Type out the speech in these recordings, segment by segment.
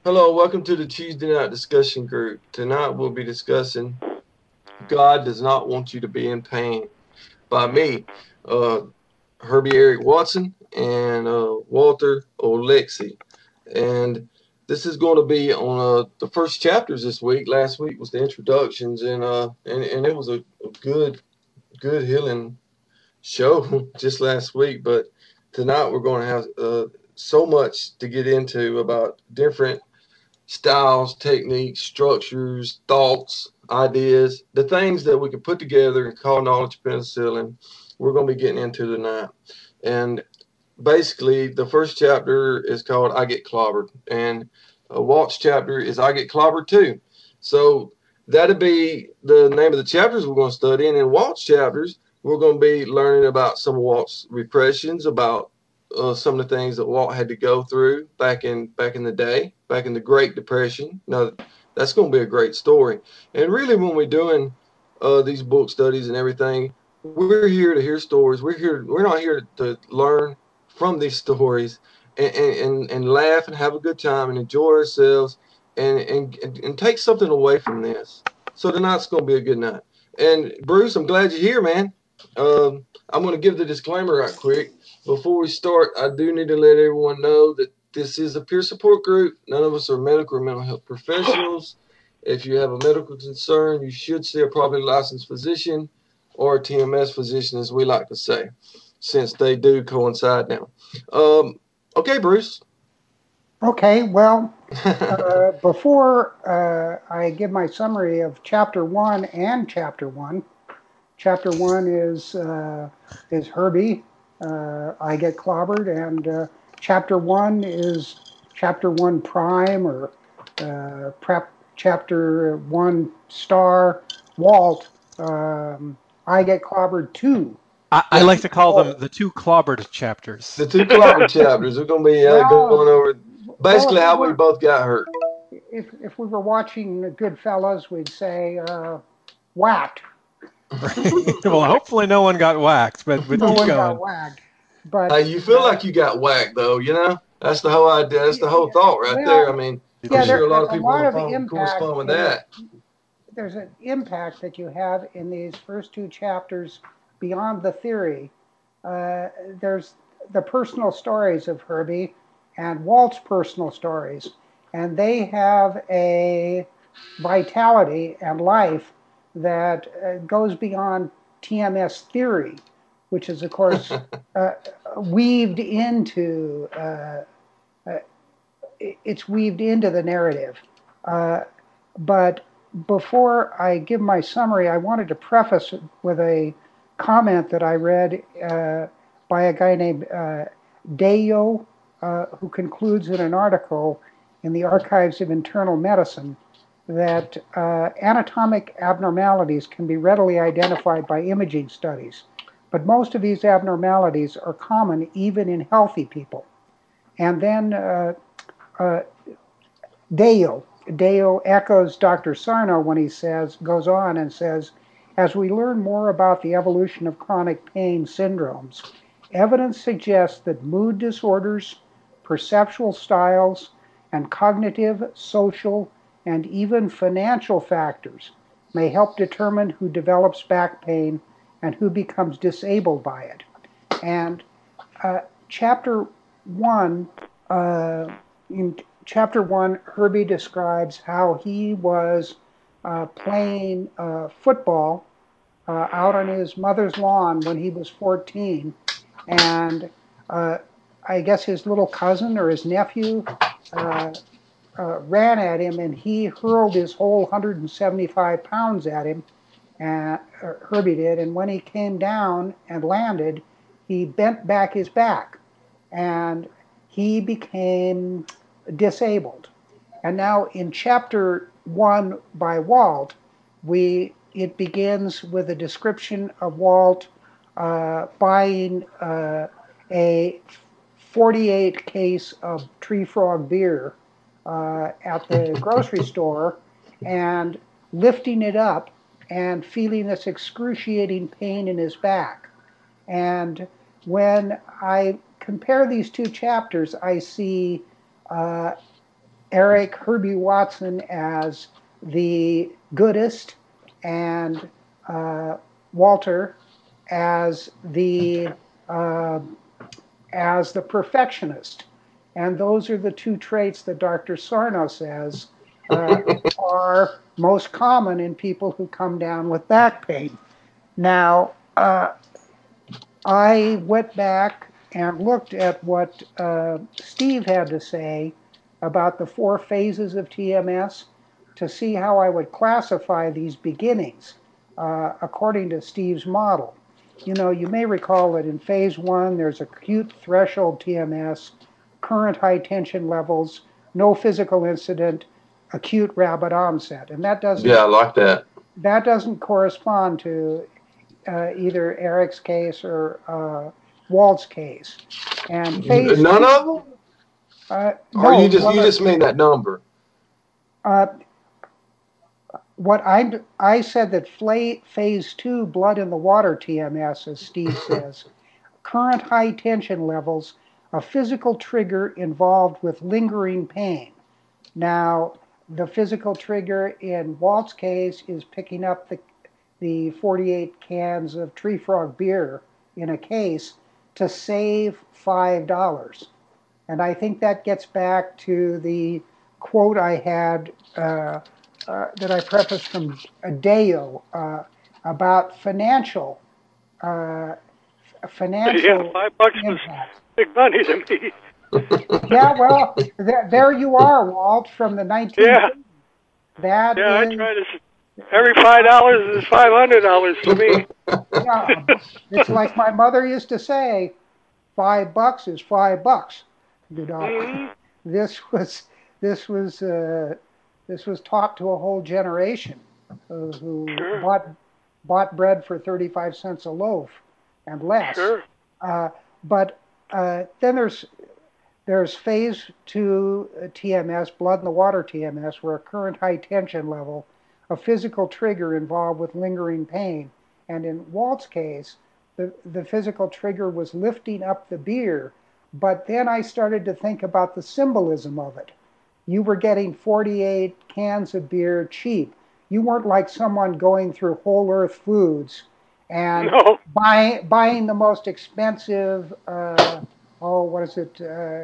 Hello, welcome to the Tuesday Night Discussion Group. Tonight we'll be discussing God Does Not Want You to Be in Pain by me, uh, Herbie Eric Watson, and Walter Olexi. And this is going to be on the first chapters this week. Last week was the introductions, and it was a good healing show just last week. But tonight we're going to have so much to get into about different styles, techniques, structures, thoughts, ideas, the things that we can put together and call knowledge penicillin. We're going to be getting into tonight. And basically, the first chapter is called I Get Clobbered, and Walt's chapter is I Get Clobbered Too. So that'll be the name of the chapters we're going to study. And in Walt's chapters, we're going to be learning about some of Walt's repressions, about some of the things that Walt had to go through back in the day, back in the Great Depression. Now, that's going to be a great story. And really, when we're doing these book studies and everything, we're here to hear stories. We're not here to learn from these stories and laugh and have a good time and enjoy ourselves and take something away from this. So tonight's going to be a good night. And Bruce, I'm glad you're here, man. I'm going to give the disclaimer right quick. Before we start, I do need to let everyone know that this is a peer support group. None of us are medical or mental health professionals. If you have a medical concern, you should see a properly licensed physician or a TMS physician, as we like to say, since they do coincide now. Okay, Bruce. Okay, well, before I give my summary of Chapter 1 and Chapter 1, Chapter 1 is Herbie, I Get Clobbered, and Chapter 1 is Chapter 1 Prime or Chapter 1 Star Walt, I Get Clobbered 2. I like to call them the two clobbered chapters. The two clobbered chapters. We're going to be going over basically how we both got hurt. If we were watching Goodfellas, we'd say whacked. Well, hopefully no one got whacked, but no keep one going. got whacked. But you feel like you got whacked, though. You know, that's the whole idea. That's the whole thought right there. I mean, I'm sure a lot of people on the phone correspond with that. There's an impact that you have in these first two chapters beyond the theory. There's the personal stories of Herbie and Walt's personal stories, and they have a vitality and life that goes beyond TMS theory, which is, of course, weaved into it's weaved into the narrative. But before I give my summary, I wanted to preface with a comment that I read by a guy named Deyo, who concludes in an article in the Archives of Internal Medicine that anatomic abnormalities can be readily identified by imaging studies, but most of these abnormalities are common even in healthy people. And then Deyo echoes Dr. Sarno when he goes on and says, as we learn more about the evolution of chronic pain syndromes, evidence suggests that mood disorders, perceptual styles, and cognitive, social, and even financial factors may help determine who develops back pain and who becomes disabled by it. And chapter 1, in Chapter 1, Herbie describes how he was playing football out on his mother's lawn when he was 14, and I guess his little cousin or his nephew ran at him, and he hurled his whole 175 pounds at him, Herbie did, and when he came down and landed, he bent back his back, and he became disabled. And now in Chapter 1 by Walt, it begins with a description of Walt buying a 48 case of Tree Frog beer at the grocery store and lifting it up and feeling this excruciating pain in his back. And when I compare these two chapters, I see Eric Herbie Watson as the goodist, and Walter as uh, the perfectionist. And those are the two traits that Dr. Sarno says uh, are most common in people who come down with back pain. Now, I went back and looked at what Steve had to say about the 4 phases of TMS to see how I would classify these beginnings according to Steve's model. You know, you may recall that in phase 1, there's acute threshold TMS, current high tension levels, no physical incident, acute rapid onset. And that doesn't, Yeah, I like that. that doesn't correspond to either Eric's case or Walt's case. And phase None 2, of them? Or no, you well, just mean that number? uh, what I said that phase 2 blood in the water TMS, as Steve says, current high tension levels, a physical trigger involved with lingering pain. Now, the physical trigger in Walt's case is picking up the 48 cans of Tree Frog beer in a case to save $5. And I think that gets back to the quote I had that I prefaced from Adeo about uh, Yeah, financial $5 was impact. big money to me. Yeah, well, there you are, Walt, from the Yeah, 1930s. That yeah, I is, try to. Every $5 is $500 to me. yeah, it's like my mother used to say, $5 is $5. You know, Hmm. this was this was uh, this was taught to a whole generation who Sure, bought bread for 35 cents a loaf and less. sure, Uh, but then there's phase 2 TMS, blood in the water TMS, where a current high tension level, a physical trigger involved with lingering pain. And in Walt's case, the physical trigger was lifting up the beer. But then I started to think about the symbolism of it. You were getting 48 cans of beer cheap. You weren't like someone going through Whole Earth Foods and no, buying the most expensive, what is it?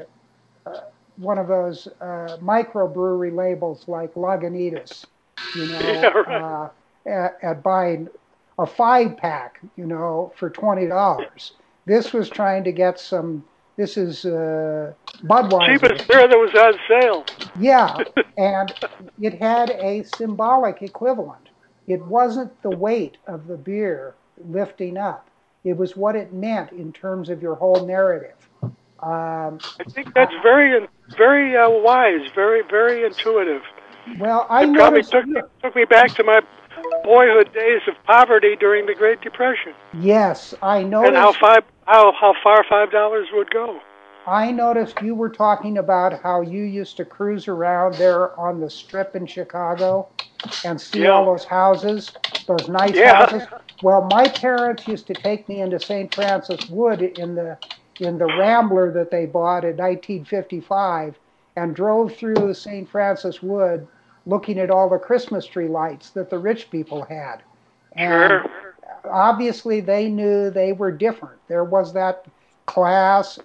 One of those microbrewery labels like Lagunitas, you yeah, know, right. at buying a 5 pack, you know, for $20. This was trying to get some. This is Budweiser. Cheapest beer that was on sale. Yeah, and it had a symbolic equivalent. It wasn't the weight of the beer lifting up. It was what it meant in terms of your whole narrative. Um, I think that's I, very wise, very intuitive. well, I It probably noticed you. took me back to my boyhood days of poverty during the Great Depression, Yes, I and noticed. how far $5 would go. I noticed you were talking about how you used to cruise around there on the strip in Chicago and see all Yeah, those houses, those nice yeah, houses. Well, my parents used to take me into St. Francis Wood in the Rambler that they bought in 1955 and drove through St. Francis Wood looking at all the Christmas tree lights that the rich people had. And sure. obviously they knew they were different. There was that class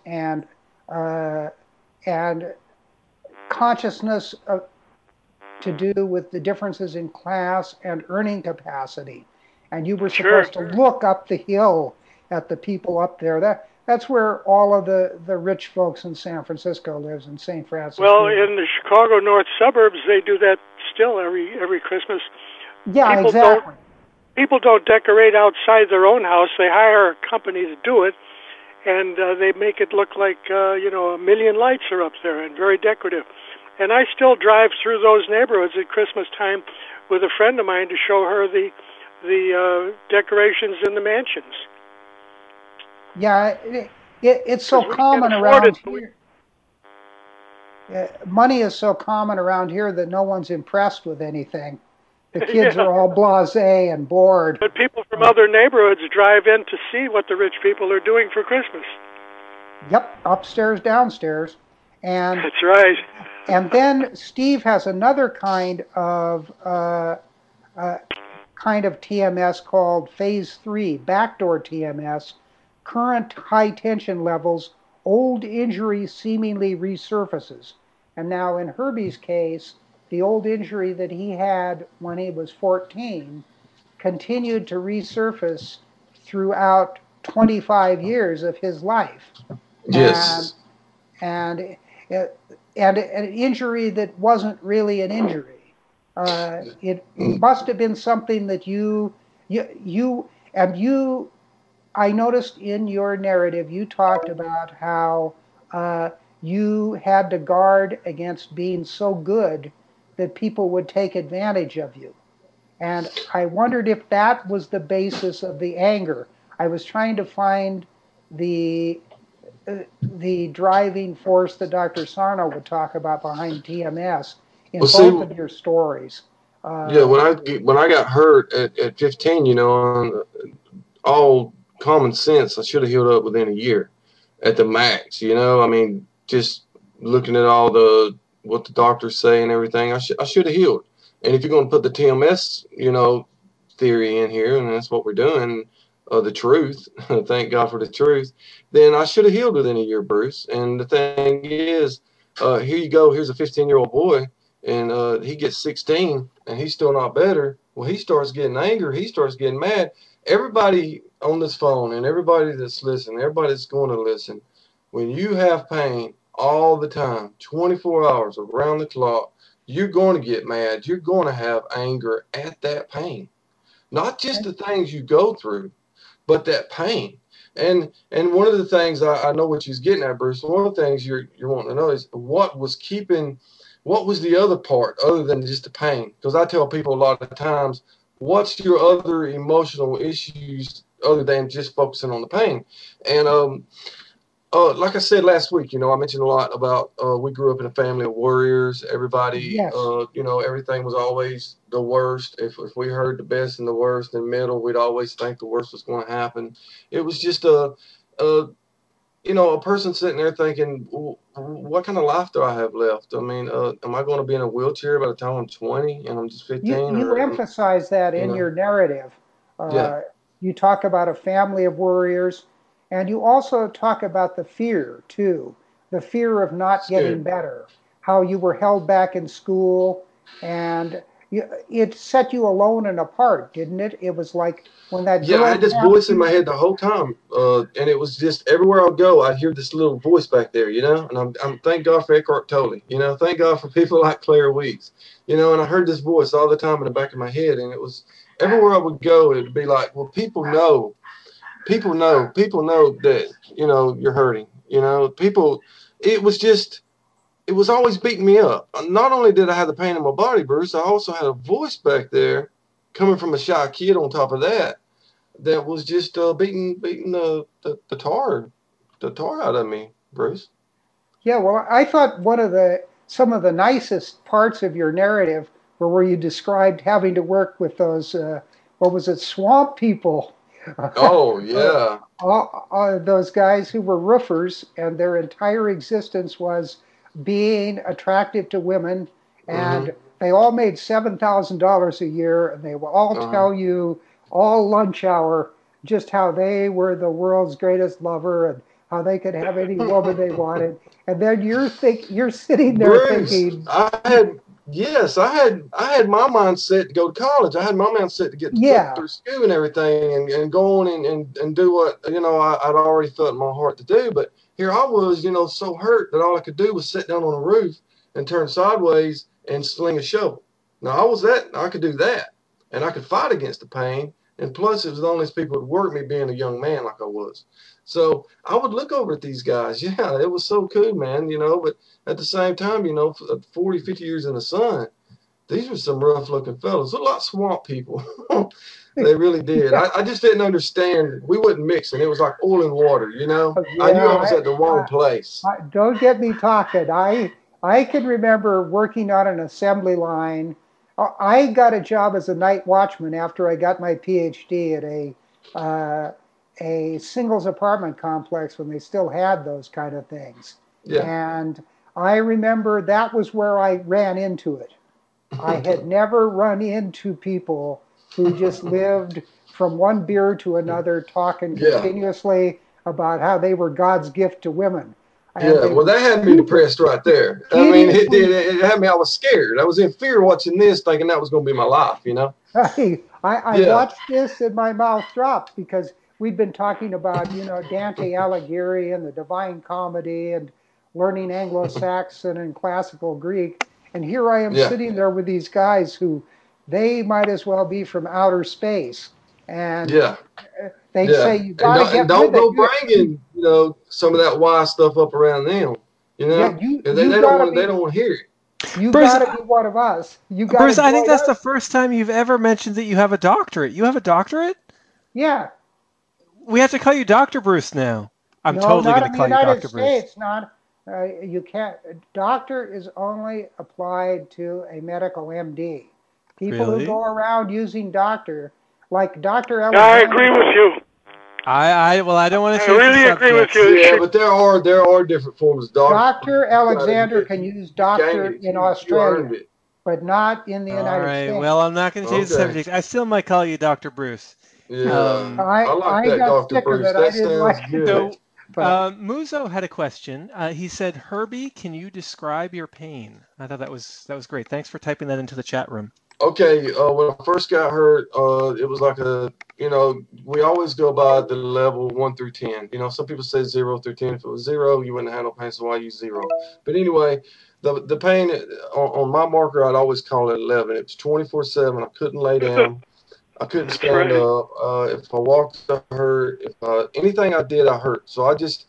uh, and consciousness to do with the differences in class and earning capacity. And you were Sure. supposed to look up the hill at the people up there. That's where all of the rich folks in San Francisco lives, in St. Francis Well, Wood. in the Chicago north suburbs, they do that still every Christmas. Yeah, People don't exactly. people don't decorate outside their own house. They hire a company to do it, and they make it look like a million lights are up there and very decorative. And I still drive through those neighborhoods at Christmas time with a friend of mine to show her the decorations in the mansions Yeah, it's so because we can't common afford it. around here. Money is so common around here that no one's impressed with anything. The kids Yeah. are all blasé and bored. But people from other neighborhoods drive in to see what the rich people are doing for Christmas. Yep, upstairs, downstairs, and That's right. And then Steve has another kind of TMS called phase 3, backdoor TMS, current high tension levels, old injury seemingly resurfaces. And now in Herbie's case, the old injury that he had when he was 14 continued to resurface throughout 25 years of his life. And Yes. and and an injury that wasn't really an injury. It Mm. must have been something that you. I noticed in your narrative you talked about how uh, you had to guard against being so good that people would take advantage of you. And I wondered if that was the basis of the anger. I was trying to find the the driving force that Dr. Sarno would talk about behind TMS in Well, see, both of your stories. yeah, Uh, when I got hurt at 15, all common sense, I should have healed up within a year at the max. I mean, just looking at all the what the doctors say and everything, I should have healed. And if you're going to put the TMS, theory in here, and that's what we're doing, the truth. Thank God for the truth. Then I should have healed within a year, Bruce. And the thing is, here you go. Here's a 15-year-old boy, and he gets 16, and he's still not better. Well, he starts getting angry. He starts getting mad. Everybody on this phone and everybody that's listening, everybody that's going to listen, when you have pain all the time, 24 hours around the clock, you're going to get mad. You're going to have anger at that pain. Not just the things you go through, but that pain. And one of the things I know what she's getting at, Bruce. One of the things you're wanting to know is what was the other part other than just the pain? Because I tell people a lot of times, what's your other emotional issues other than just focusing on the pain? And like I said last week, I mentioned a lot about we grew up in a family of warriors. Everybody, yes. everything was always the worst. If we heard the best and the worst in the middle, we'd always think the worst was going to happen. It was just a a person sitting there thinking, what kind of life do I have left? I mean, am I going to be in a wheelchair by the time I'm 20 and I'm just You, 15, you or emphasize that you in know, your narrative. yeah, Uh, you talk about a family of warriors, and you also talk about the fear, too, the fear of not getting scared. better, how you were held back in school, and it set you alone and apart, didn't it? It was like when that Yeah, I girl had this tapped voice in my you. head the whole time, and it was just everywhere I go, I'd hear this little voice back there, And I'm thank God for Eckhart Tolle, Thank God for people like Claire Weeks, And I heard this voice all the time in the back of my head, and it was everywhere I would go, it'd be like, well, people know that you're hurting, people. It was just. It was always beating me up. Not only did I have the pain in my body, Bruce, I also had a voice back there coming from a shy kid on top of that was just beating the tar out of me, Bruce. Yeah, well, I thought some of the nicest parts of your narrative were where you described having to work with those what was it, swamp people, Oh yeah. those guys who were roofers, and their entire existence was being attractive to women, Mhm. and they all made $7,000 a year, and they will all Uh-huh. tell you all lunch hour just how they were the world's greatest lover and how they could have any woman they wanted. And then you're sitting there Bruce, thinking, I had my mindset to go to college. I had my mindset to get yeah, through school and everything, and go on and do what I'd already felt in my heart to do. But here I was, so hurt that all I could do was sit down on a roof and turn sideways and sling a shovel. Now I could do that, and I could fight against the pain. And plus, it was the only people who'd work me being a young man like I was. So I would look over at these guys. Yeah, it was so cool, man. But at the same time, 40, 50 years in the sun, these were some rough looking fellas. A lot of swamp people. They really did. yeah, I just didn't understand. We wouldn't mix, and it was like oil and water. I knew yeah. I was at the wrong place. Don't get me talking. I can remember working on an assembly line. I got a job as a night watchman after I got my PhD at uh, a singles apartment complex when they still had those kind of things. Yeah. And I remember that was where I ran into it. I had never run into people who just lived from one beer to another, talking Yeah. continuously about how they were God's gift to women. And Yeah, they well, were that had me depressed right there. I mean, it did. hideously. It had me. I was scared. I was in fear watching this, thinking that was going to be my life. You know? I Yeah, watched this and my mouth dropped because we'd been talking about, Dante Alighieri and the Divine Comedy and learning Anglo-Saxon and classical Greek. And here I am yeah, sitting there with these guys who they might as well be from outer space. And yeah, they'd say, yeah. you And got to and get don't with it. go bringing some of that wise stuff up around them. You Yeah, know, you, 'cause you they don't got to want be, they don't want to hear it. you Bruce, got to be one of us. You got to Bruce, I think join that's the us. first time you've ever mentioned that you have a doctorate. You have a doctorate? Yeah. We have to call you Dr. Bruce now. I'm No, totally not going to in the call you United Dr. Bruce. States. Not you can't. Doctor is only applied to a medical MD. People who Really? go around using doctor, like Doctor Yeah, I agree Alexander. with you. Well, I don't want I to change the really agree with subject. you. Yeah, but there are different forms of doctor. Doctor You gotta Alexander admit, can use you gained doctor it. in You earned Australia, it. but not in the All United right. States. Well, I'm not going to change the Okay. subject. I still might call you Dr. Bruce. Yeah, Um, I like I that, got Doctor sick of Bruce. it. I That didn't sounds like it, good. so, but Muzo had a question. He said, "Herbie, can you describe your pain?" I thought that was great. Thanks for typing that into the chat room. Okay, when I first got hurt, it was like we always go by the level 1 through 10. Some people say 0 through 10. If it was 0, you wouldn't have no pain, so I use 0. But anyway, the pain on my marker, I'd always call it 11. It was 24/7. I couldn't lay down. I couldn't That's stand right. up. If I walked, I hurt. If anything I did, I hurt. So I just,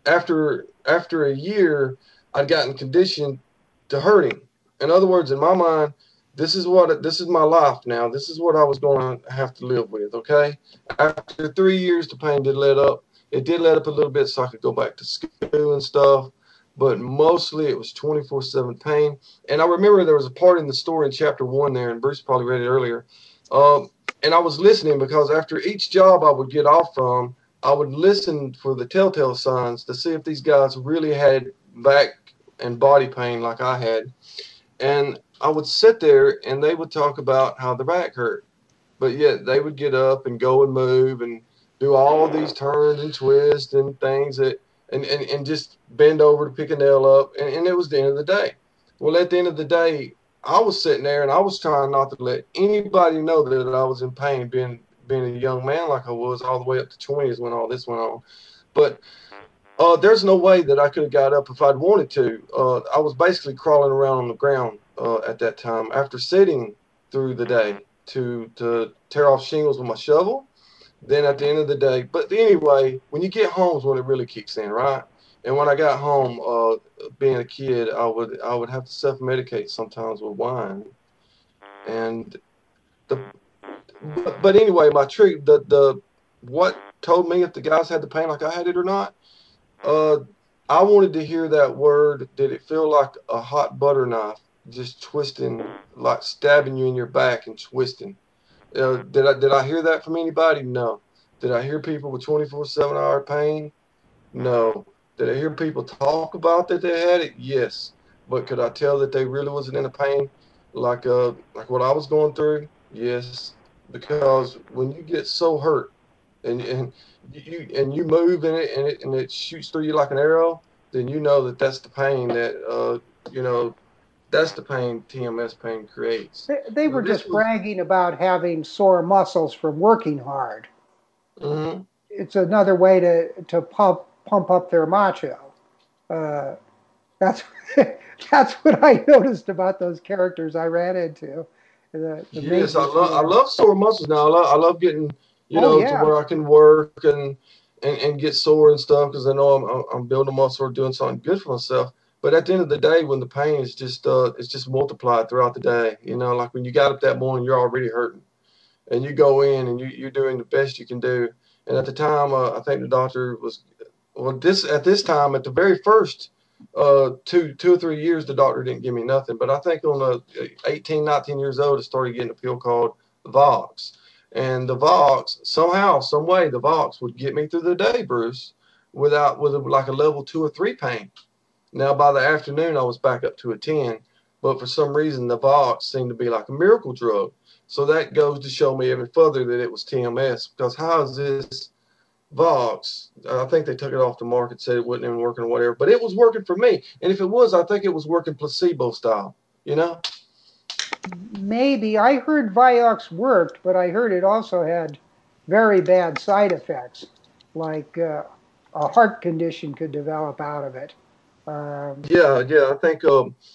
after a year, I'd gotten conditioned to hurting. In other words, in my mind, this is my life now. This is what I was going to have to live with. Okay. After 3 years, the pain did let up. It did let up a little bit, so I could go back to school and stuff. But mostly, it was 24/7 pain. And I remember there was a part in the story in chapter 1 there, and Bruce probably read it earlier. Um, and I was listening because after each job I would get off from, I would listen for the telltale signs to see if these guys really had back and body pain like I had. And I would sit there and they would talk about how their back hurt. But yet they would get up and go and move and do all these turns and twists and things and just bend over to pick a nail up. And it was the end of the day. Well, at the end of the day, I was sitting there and I was trying not to let anybody know that I was in pain being a young man like I was all the way up to 20s when all this went on. But there's no way that I could have got up if I'd wanted to. I was basically crawling around on the ground at that time after sitting through the day to tear off shingles with my shovel. Then at the end of the day, but anyway, when you get home is when it really kicks in, right? And when I got home, being a kid, I would have to self-medicate sometimes with wine. And the but anyway, my trick the what told me if the guys had the pain like I had it or not. Uh, I wanted to hear that word. Did it feel like a hot butter knife just twisting, like stabbing you in your back and twisting? Did I hear that from anybody? No. Did I hear people with 24/7 hour pain? No. Did I hear people talk about that they had it? Yes. But could I tell that they really wasn't in a pain like what I was going through? Yes. Because when you get so hurt and you move in it and it shoots through you like an arrow, then you know that that's the pain that you know that's the pain TMS pain creates. they were This just was. bragging about having sore muscles from working hard. Mhm. It's another way to pump up their macho. Uh, that's that's what I noticed about those characters I ran into. The Yes, I maintenance love I man. love sore muscles now. I love getting Oh to yeah, where I can work and get sore and stuff because I know I'm building muscle or doing something good for myself. But at the end of the day, when the pain is just it's just multiplied throughout the day. Like when you got up that morning, you're already hurting, and you go in and you're doing the best you can do. And at the time, I think the doctor was this at this time at the very first 2 or 3 years, the doctor didn't give me nothing. But I think on 18, 19 years old, I started getting a pill called Vox. And the Vox, somehow, some way, the Vox would get me through the day, Bruce, with like a level 2 or 3 pain. Now, by the afternoon, I was back up to a 10, but for some reason, the Vox seemed to be like a miracle drug. So that goes to show me even further that it was TMS, because how is this Vox? I think they took it off the market, said it wasn't even working or whatever, but it was working for me. And if it was, I think it was working placebo style, you know? Maybe. I heard Vioxx worked, but I heard it also had very bad side effects, like a heart condition could develop out of it. Um, Yeah. I think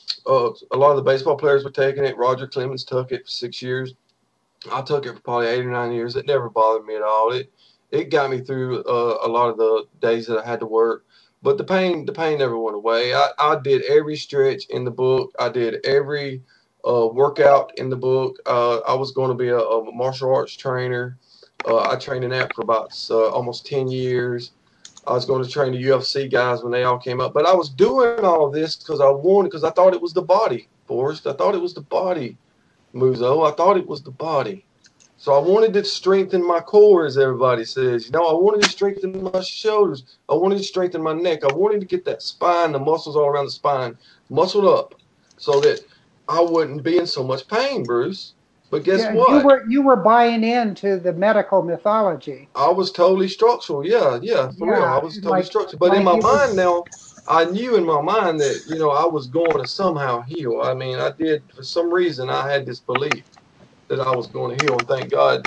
a lot of the baseball players were taking it. Roger Clemens took it for 6 years. I took it for probably 8 or 9 years. It never bothered me at all. It got me through a lot of the days that I had to work, but the pain never went away. I did every stretch in the book. I did every workout in the book. I was going to be a martial arts trainer. I trained in that for about almost 10 years. I was going to train the UFC guys when they all came up, but I was doing all of this because I thought it was the body, Forrest. I thought it was the body, Muzo. I thought it was the body. So I wanted to strengthen my core, as everybody says. You know, I wanted to strengthen my shoulders. I wanted to strengthen my neck. I wanted to get that spine, the muscles all around the spine, muscled up so that I wouldn't be in so much pain, Bruce. But guess yeah, what? you were buying into the medical mythology. I was totally structural. Yeah, for real. I Yeah, was totally structural. But in like my you were. mind now, I knew in my mind that, I was going to somehow heal. I mean, I did, for some reason, I had this belief that I was going to heal. And thank God,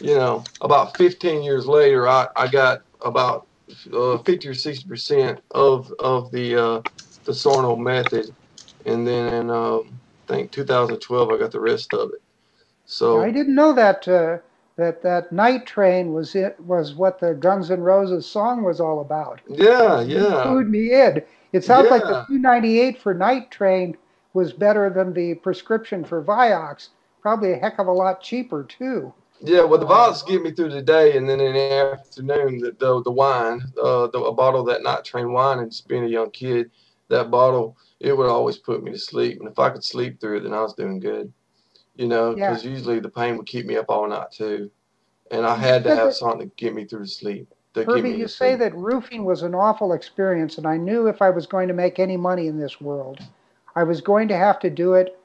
about 15 years later, I got about 50 or 60% of the Sarno method. And then in, I think 2012, I got the rest of it. Yeah, I So, didn't know that that Night Train was what the Guns N' Roses song was all about. yeah, You yeah, clued me in. It sounds like the yeah. 298 for Night Train was better than the prescription for Vioxx. Probably a heck of a lot cheaper too. Yeah, well, the Uh, vodkas get me through the day, and then in the afternoon, the wine, a bottle of that Night Train wine, and just being a young kid, that bottle, it would always put me to sleep. And if I could sleep through it, then I was doing good, yeah, because usually the pain would keep me up all night too, and I you had to said have that something to get me through to sleep, to get Herbie. me You to say sleep. that roofing was an awful experience, and I knew if I was going to make any money in this world, I was going to have to do it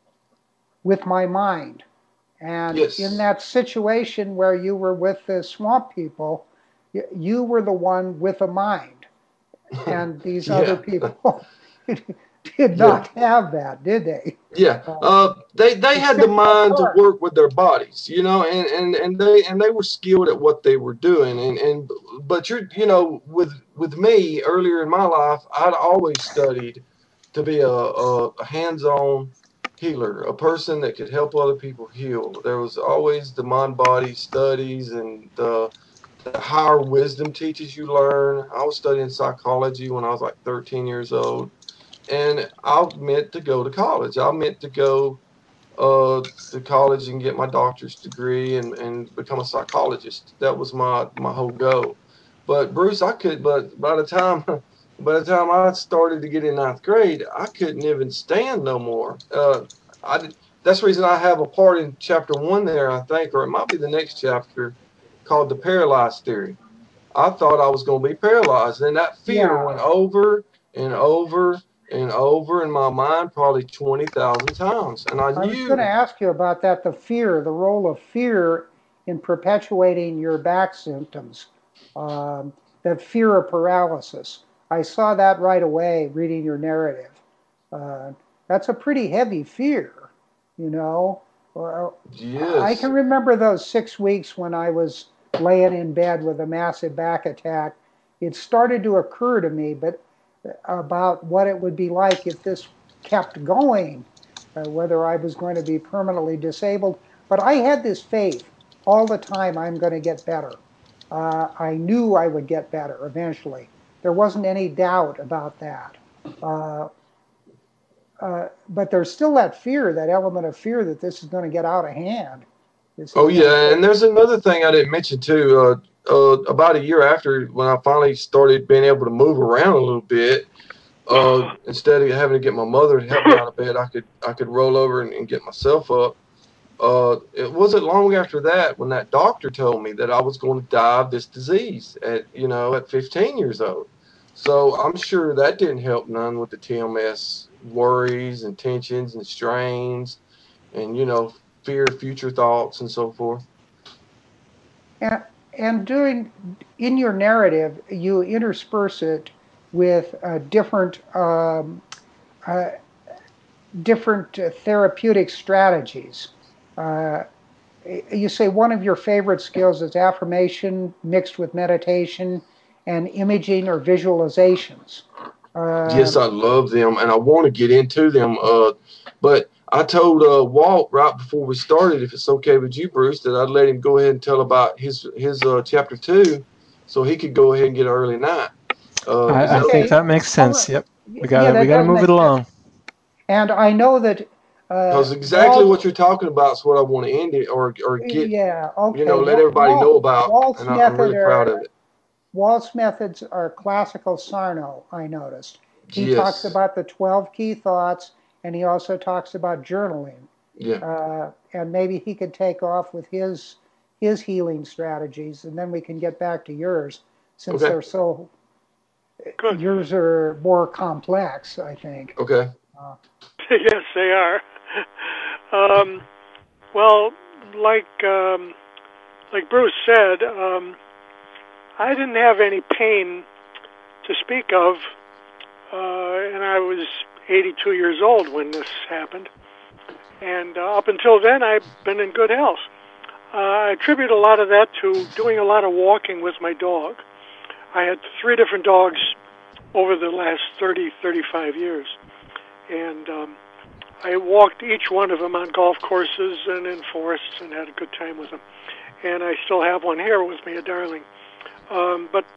with my mind. And in Yes. that situation where you were with the swamp people, you were the one with a mind, and these other Yeah. people did Yeah. not have that, did they? Yeah, Uh, they had the except that mind to part. work with their bodies, and they were skilled at what they were doing, but with me earlier in my life, I'd always studied to be a hands-on healer, a person that could help other people heal. There was always the mind-body studies and the higher wisdom teaches you learn. I was studying psychology when I was like 13 years old, and I meant to go to college. I meant to go to college and get my doctor's degree and become a psychologist. That was my whole goal. But Bruce, I could. But by the time I started to get in ninth grade, I couldn't even stand no more. I did, that's the reason I have a part in chapter 1 there, I think, or it might be the next chapter, called the paralyzed theory. I thought I was going to be paralyzed. And that fear Yeah, went over and over and over in my mind probably 20,000 times. And I I was going to knew, ask you about that. The role of fear in perpetuating your back symptoms, um, that fear of paralysis. I saw that right away reading your narrative. Uh, that's a pretty heavy fear, you know. Well, I can yes. remember those 6 weeks when I was laying in bed with a massive back attack. It started to occur to me, but about what it would be like if this kept going, whether I was going to be permanently disabled. But I had this faith all the time I'm going to get better. I knew I would get better eventually. There wasn't any doubt about that. Uh, but there's still that fear, that element of fear that this is going to get out of hand. This Oh, is going to yeah. get. And there's another thing I didn't mention, too. About a year after, when I finally started being able to move around a little bit, instead of having to get my mother to help me out of bed, I could roll over and get myself up. It wasn't long after that when that doctor told me that I was going to die of this disease at 15 years old. So I'm sure that didn't help none with the TMS worries and tensions and strains and, fear, future thoughts and so forth. And, and in your narrative, you intersperse it with uh, different therapeutic strategies. Uh, you say one of your favorite skills is affirmation mixed with meditation and imaging or visualizations. Yes, Um, I love them and I want to get into them. But I told Walt right before we started, if it's okay with you, Bruce, that I'd let him go ahead and tell about his chapter 2 so he could go ahead and get an early night. Is I that think okay, that makes all sense. right. Yep. Yeah, We that gotta does move it make sense. along. And I know that because exactly what Walt, you're talking about is what I want to end it or get, yeah, okay, let everybody know about, Walt's and I'm method really proud are of it. Walt's methods are classical Sarno, I noticed. He talks Yes. about the 12 key thoughts, and he also talks about journaling. Yeah. And maybe he could take off with his healing strategies, and then we can get back to yours, since Okay. Good. yours are more complex, I think. Okay. Uh, Yes, they are. Um, well, like like Bruce said, I didn't have any pain to speak of, and I was 82 years old when this happened. And up until then, I've been in good health. I attribute a lot of that to doing a lot of walking with my dog. I had 3 different dogs over the last 30, 35 years. And I walked each one of them on golf courses and in forests and had a good time with them. And I still have one here with me, a darling. But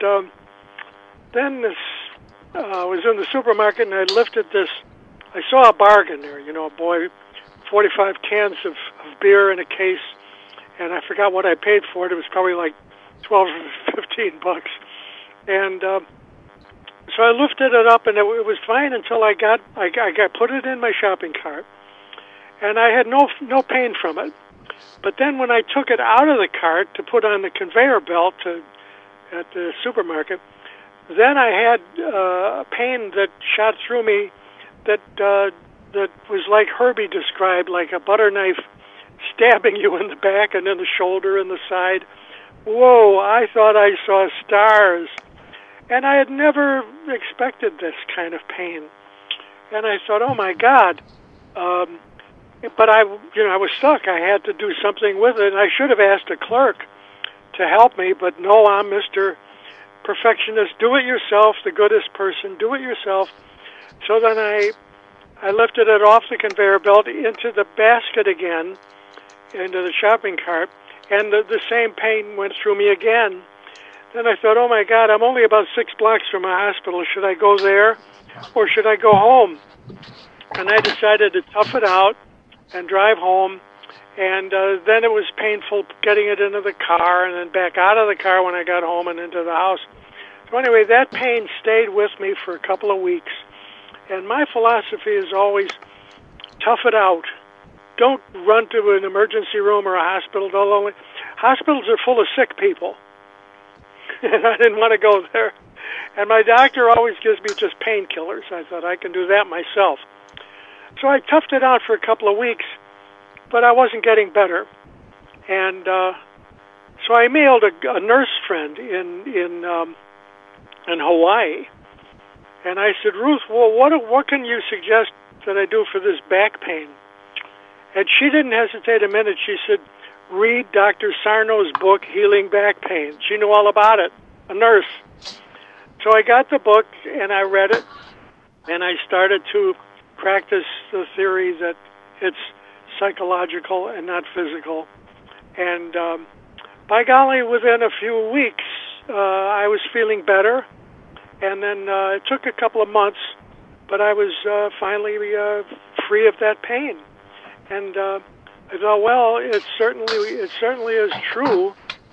then I was in the supermarket and I lifted this. I saw a bargain there, a boy, 45 cans of beer in a case, and I forgot what I paid for it. It was probably like 12 or 15 bucks. And so I lifted it up, and it was fine until I put it in my shopping cart, and I had no pain from it. But then when I took it out of the cart to put on the conveyor belt at the supermarket, then I had a pain that shot through me that was like Herbie described, like a butter knife stabbing you in the back and in the shoulder and the side. Whoa, I thought I saw stars. And I had never expected this kind of pain. And I thought, oh my God. But I was stuck. I had to do something with it. And I should have asked a clerk to help me, but no, I'm Mr. Perfectionist. Do it yourself, the goodest person. Do it yourself. So then I lifted it off the conveyor belt into the basket again, into the shopping cart, and the same pain went through me again. Then I thought, oh my God, I'm only about 6 blocks from a hospital. Should I go there or should I go home? And I decided to tough it out and drive home. And then it was painful getting it into the car and then back out of the car when I got home and into the house. So anyway, that pain stayed with me for a couple of weeks. And my philosophy is always tough it out. Don't run to an emergency room or a hospital. Hospitals are full of sick people. And I didn't want to go there. And my doctor always gives me just painkillers. I thought I can do that myself. So I toughed it out for a couple of weeks, but I wasn't getting better. And so I mailed a nurse friend in Hawaii. And I said, Ruth, well, what can you suggest that I do for this back pain? And she didn't hesitate a minute. She said, read Dr. Sarno's book, Healing Back Pain. She knew all about it, a nurse. So I got the book, and I read it, and I started to practice the theory that it's psychological and not physical. And by golly, within a few weeks, I was feeling better. And then it took a couple of months, but I was finally free of that pain. And I thought, well, it certainly is true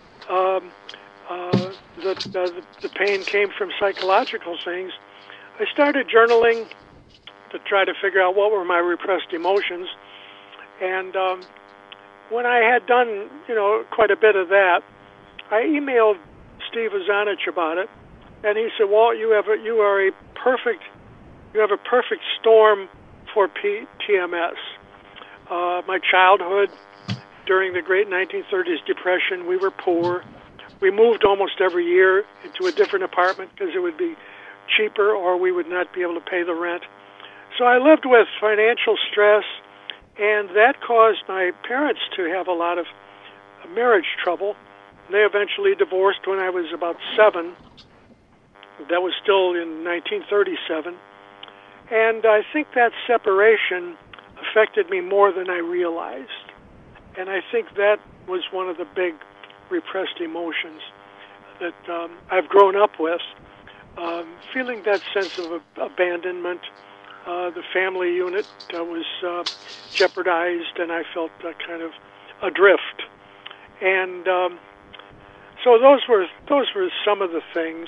that the pain came from psychological things. I started journaling to try to figure out what were my repressed emotions. And when I had done, quite a bit of that, I emailed Steve Ozanich about it. And he said, "Walt, you have a perfect storm for TMS. My childhood, during the great 1930s depression, we were poor. We moved almost every year into a different apartment because it would be cheaper or we would not be able to pay the rent. So I lived with financial stress, and that caused my parents to have a lot of marriage trouble. They eventually divorced when I was about 7. That was still in 1937. And I think that separation affected me more than I realized. And I think that was one of the big repressed emotions that I've grown up with. Feeling that sense of abandonment. The family unit was jeopardized, and I felt kind of adrift. And so those were some of the things.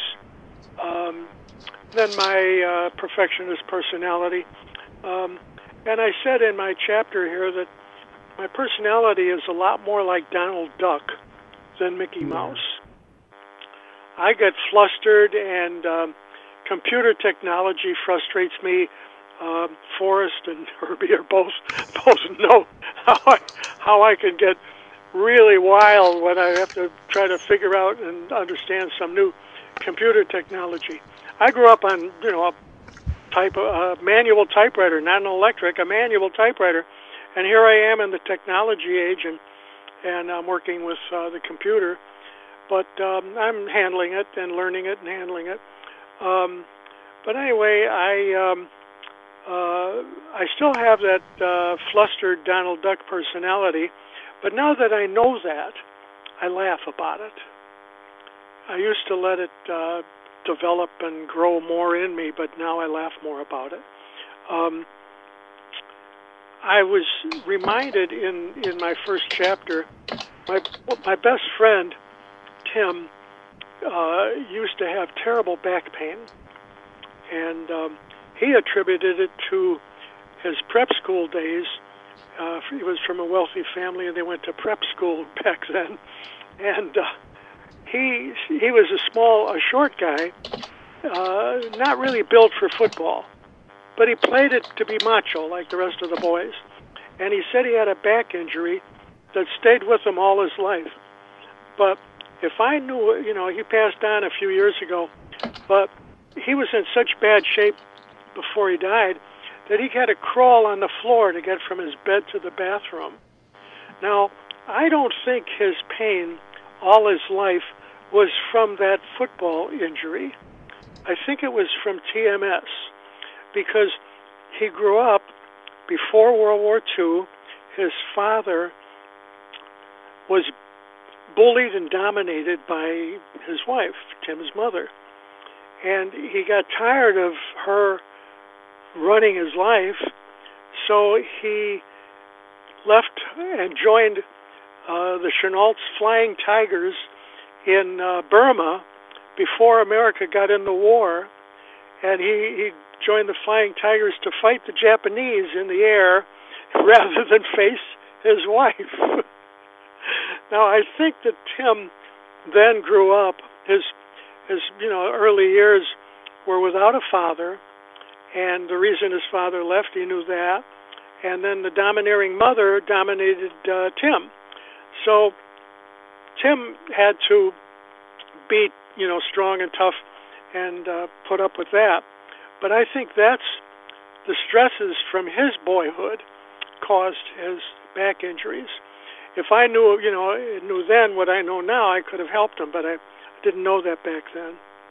Then my perfectionist personality. And I said in my chapter here that my personality is a lot more like Donald Duck than Mickey Mouse. I get flustered, and computer technology frustrates me. Forrest and Herbie are both know how I can get really wild when I have to try to figure out and understand some new computer technology. I grew up on a manual typewriter, not an electric, a manual typewriter, and here I am in the technology age, and I'm working with the computer, but I'm handling it and learning it and handling it. But anyway, I still have that flustered Donald Duck personality, but now that I know that, I laugh about it. I used to let it develop and grow more in me, but now I laugh more about it. I was reminded in my first chapter, my best friend, Tim, used to have terrible back pain, and he attributed it to his prep school days. He was from a wealthy family, and they went to prep school back then. And he was a short guy, not really built for football, but he played it to be macho like the rest of the boys. And he said he had a back injury that stayed with him all his life. But if I knew, he passed on a few years ago, but he was in such bad shape before he died that he had to crawl on the floor to get from his bed to the bathroom. Now, I don't think his pain all his life was from that football injury. I think it was from TMS, because he grew up before World War II. His father was bullied and dominated by his wife, Tim's mother. And he got tired of her running his life, so he left and joined the Chennault's Flying Tigers in Burma before America got in the war, and he joined the Flying Tigers to fight the Japanese in the air rather than face his wife. Now, I think that Tim then grew up. His early years were without a father, and the reason his father left, he knew that. And then the domineering mother dominated Tim. So Tim had to be, strong and tough and put up with that. But I think that's the stresses from his boyhood caused his back injuries. If I knew then what I know now, I could have helped him, but I didn't know that back then.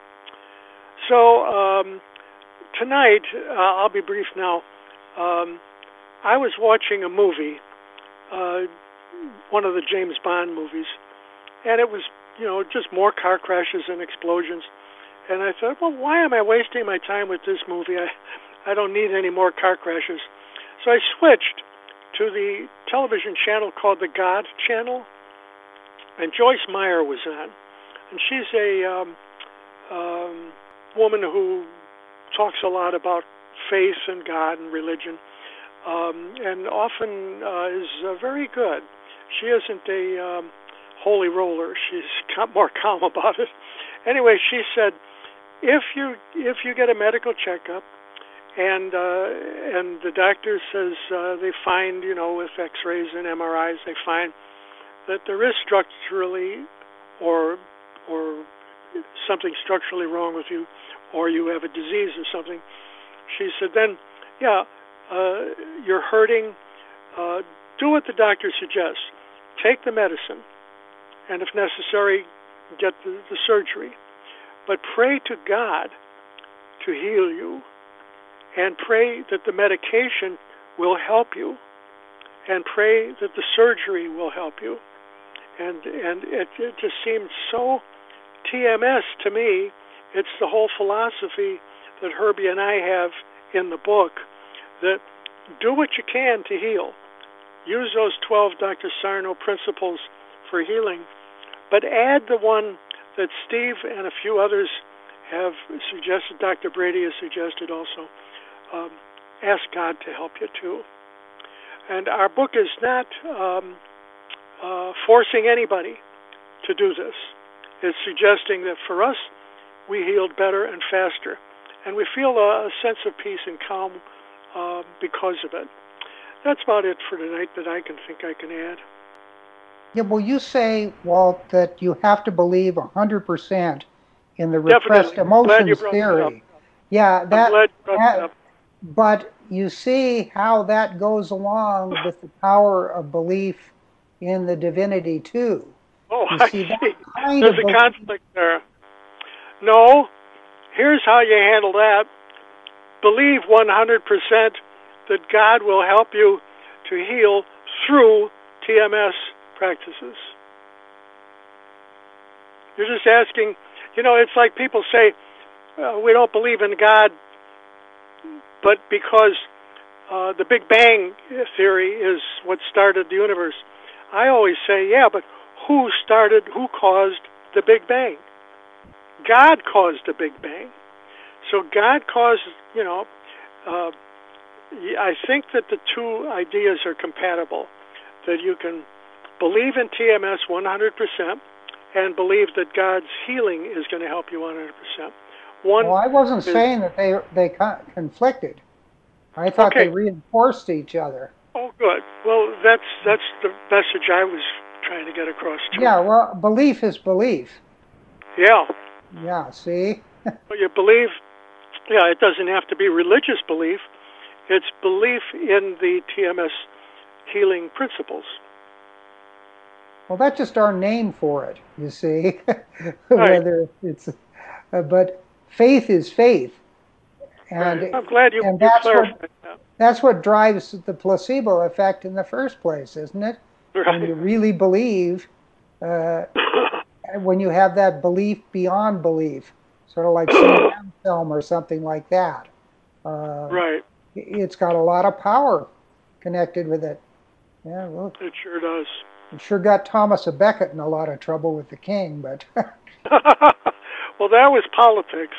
So tonight, I'll be brief now. I was watching a movie, one of the James Bond movies, and it was, just more car crashes and explosions. And I thought, well, why am I wasting my time with this movie? I don't need any more car crashes. So I switched to the television channel called the God Channel, and Joyce Meyer was on. And she's a woman who talks a lot about faith and God and religion, and often is very good. She isn't a holy roller. She's more calm about it. Anyway, she said, if you get a medical checkup and the doctor says they find, with X-rays and MRIs, they find that there is structurally or something structurally wrong with you, or you have a disease or something. She said, then, you're hurting. Do what the doctor suggests. Take the medicine, and if necessary, get the surgery. But pray to God to heal you, and pray that the medication will help you, and pray that the surgery will help you. And it just seemed so TMS to me. It's the whole philosophy that Herbie and I have in the book, that do what you can to heal. Use those 12 Dr. Sarno principles for healing, but add the one that Steve and a few others have suggested, Dr. Brady has suggested also. Ask God to help you too. And our book is not forcing anybody to do this. It's suggesting that for us, we healed better and faster. And we feel a sense of peace and calm because of it. That's about it for tonight that I can think I can add. Yeah, well, you say, Walt, that you have to believe 100% in the repressed emotions theory. Yeah, but you see how that goes along with the power of belief in the divinity too. Oh, I see. There's a conflict there. No, here's how you handle that. Believe 100% that God will help you to heal through TMS practices. You're just asking, it's like people say, we don't believe in God, but because the Big Bang theory is what started the universe. I always say, yeah, but who caused the Big Bang? God caused the Big Bang. So God caused, I think that the two ideas are compatible, that you can believe in TMS 100% and believe that God's healing is going to help you 100%. Well, I wasn't saying that they conflicted. I thought they reinforced each other. Oh, good. Well, that's the message I was trying to get across too. Yeah, well, belief is belief. Yeah. Yeah, see? Well, you believe, it doesn't have to be religious belief. It's belief in the TMS healing principles. Well, that's just our name for it, you see. Right. Whether it's, but faith is faith. And, right. I'm glad you clarified that. That's what drives the placebo effect in the first place, isn't it? Right. When you really believe, when you have that belief beyond belief, sort of like St. Anselm or something like that. Right. It's got a lot of power connected with it. Yeah, well, it sure does. It sure got Thomas à Becket in a lot of trouble with the king, but... Well, that was politics.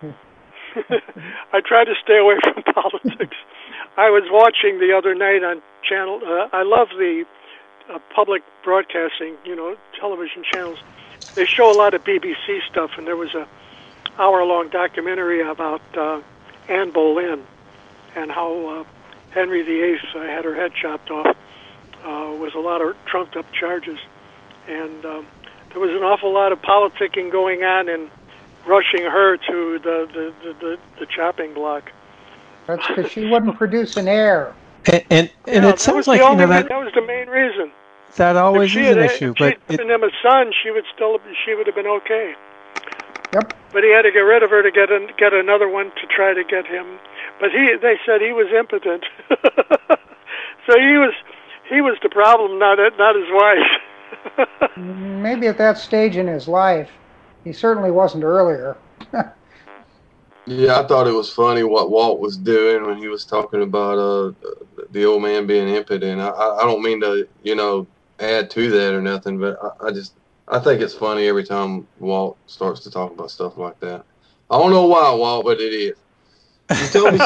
I try to stay away from politics. I was watching the other night on channel. I love the public broadcasting, television channels. They show a lot of BBC stuff, and there was a hour-long documentary about Anne Boleyn and how Henry VIII had her head chopped off with a lot of trumped-up charges. And there was an awful lot of politicking going on and rushing her to the chopping block. That's because she wouldn't produce an heir. And it sounds like that was the main reason. That always is an issue. But if she'd given him a son, she would have been okay. Yep. But he had to get rid of her to get another one to try to get him. But they said he was impotent. So he was the problem, not his wife. Maybe at that stage in his life. He certainly wasn't earlier. Yeah, I thought it was funny what Walt was doing when he was talking about the old man being impotent. I don't mean to, add to that or nothing, but I think it's funny every time Walt starts to talk about stuff like that. I don't know why, Walt, but it is.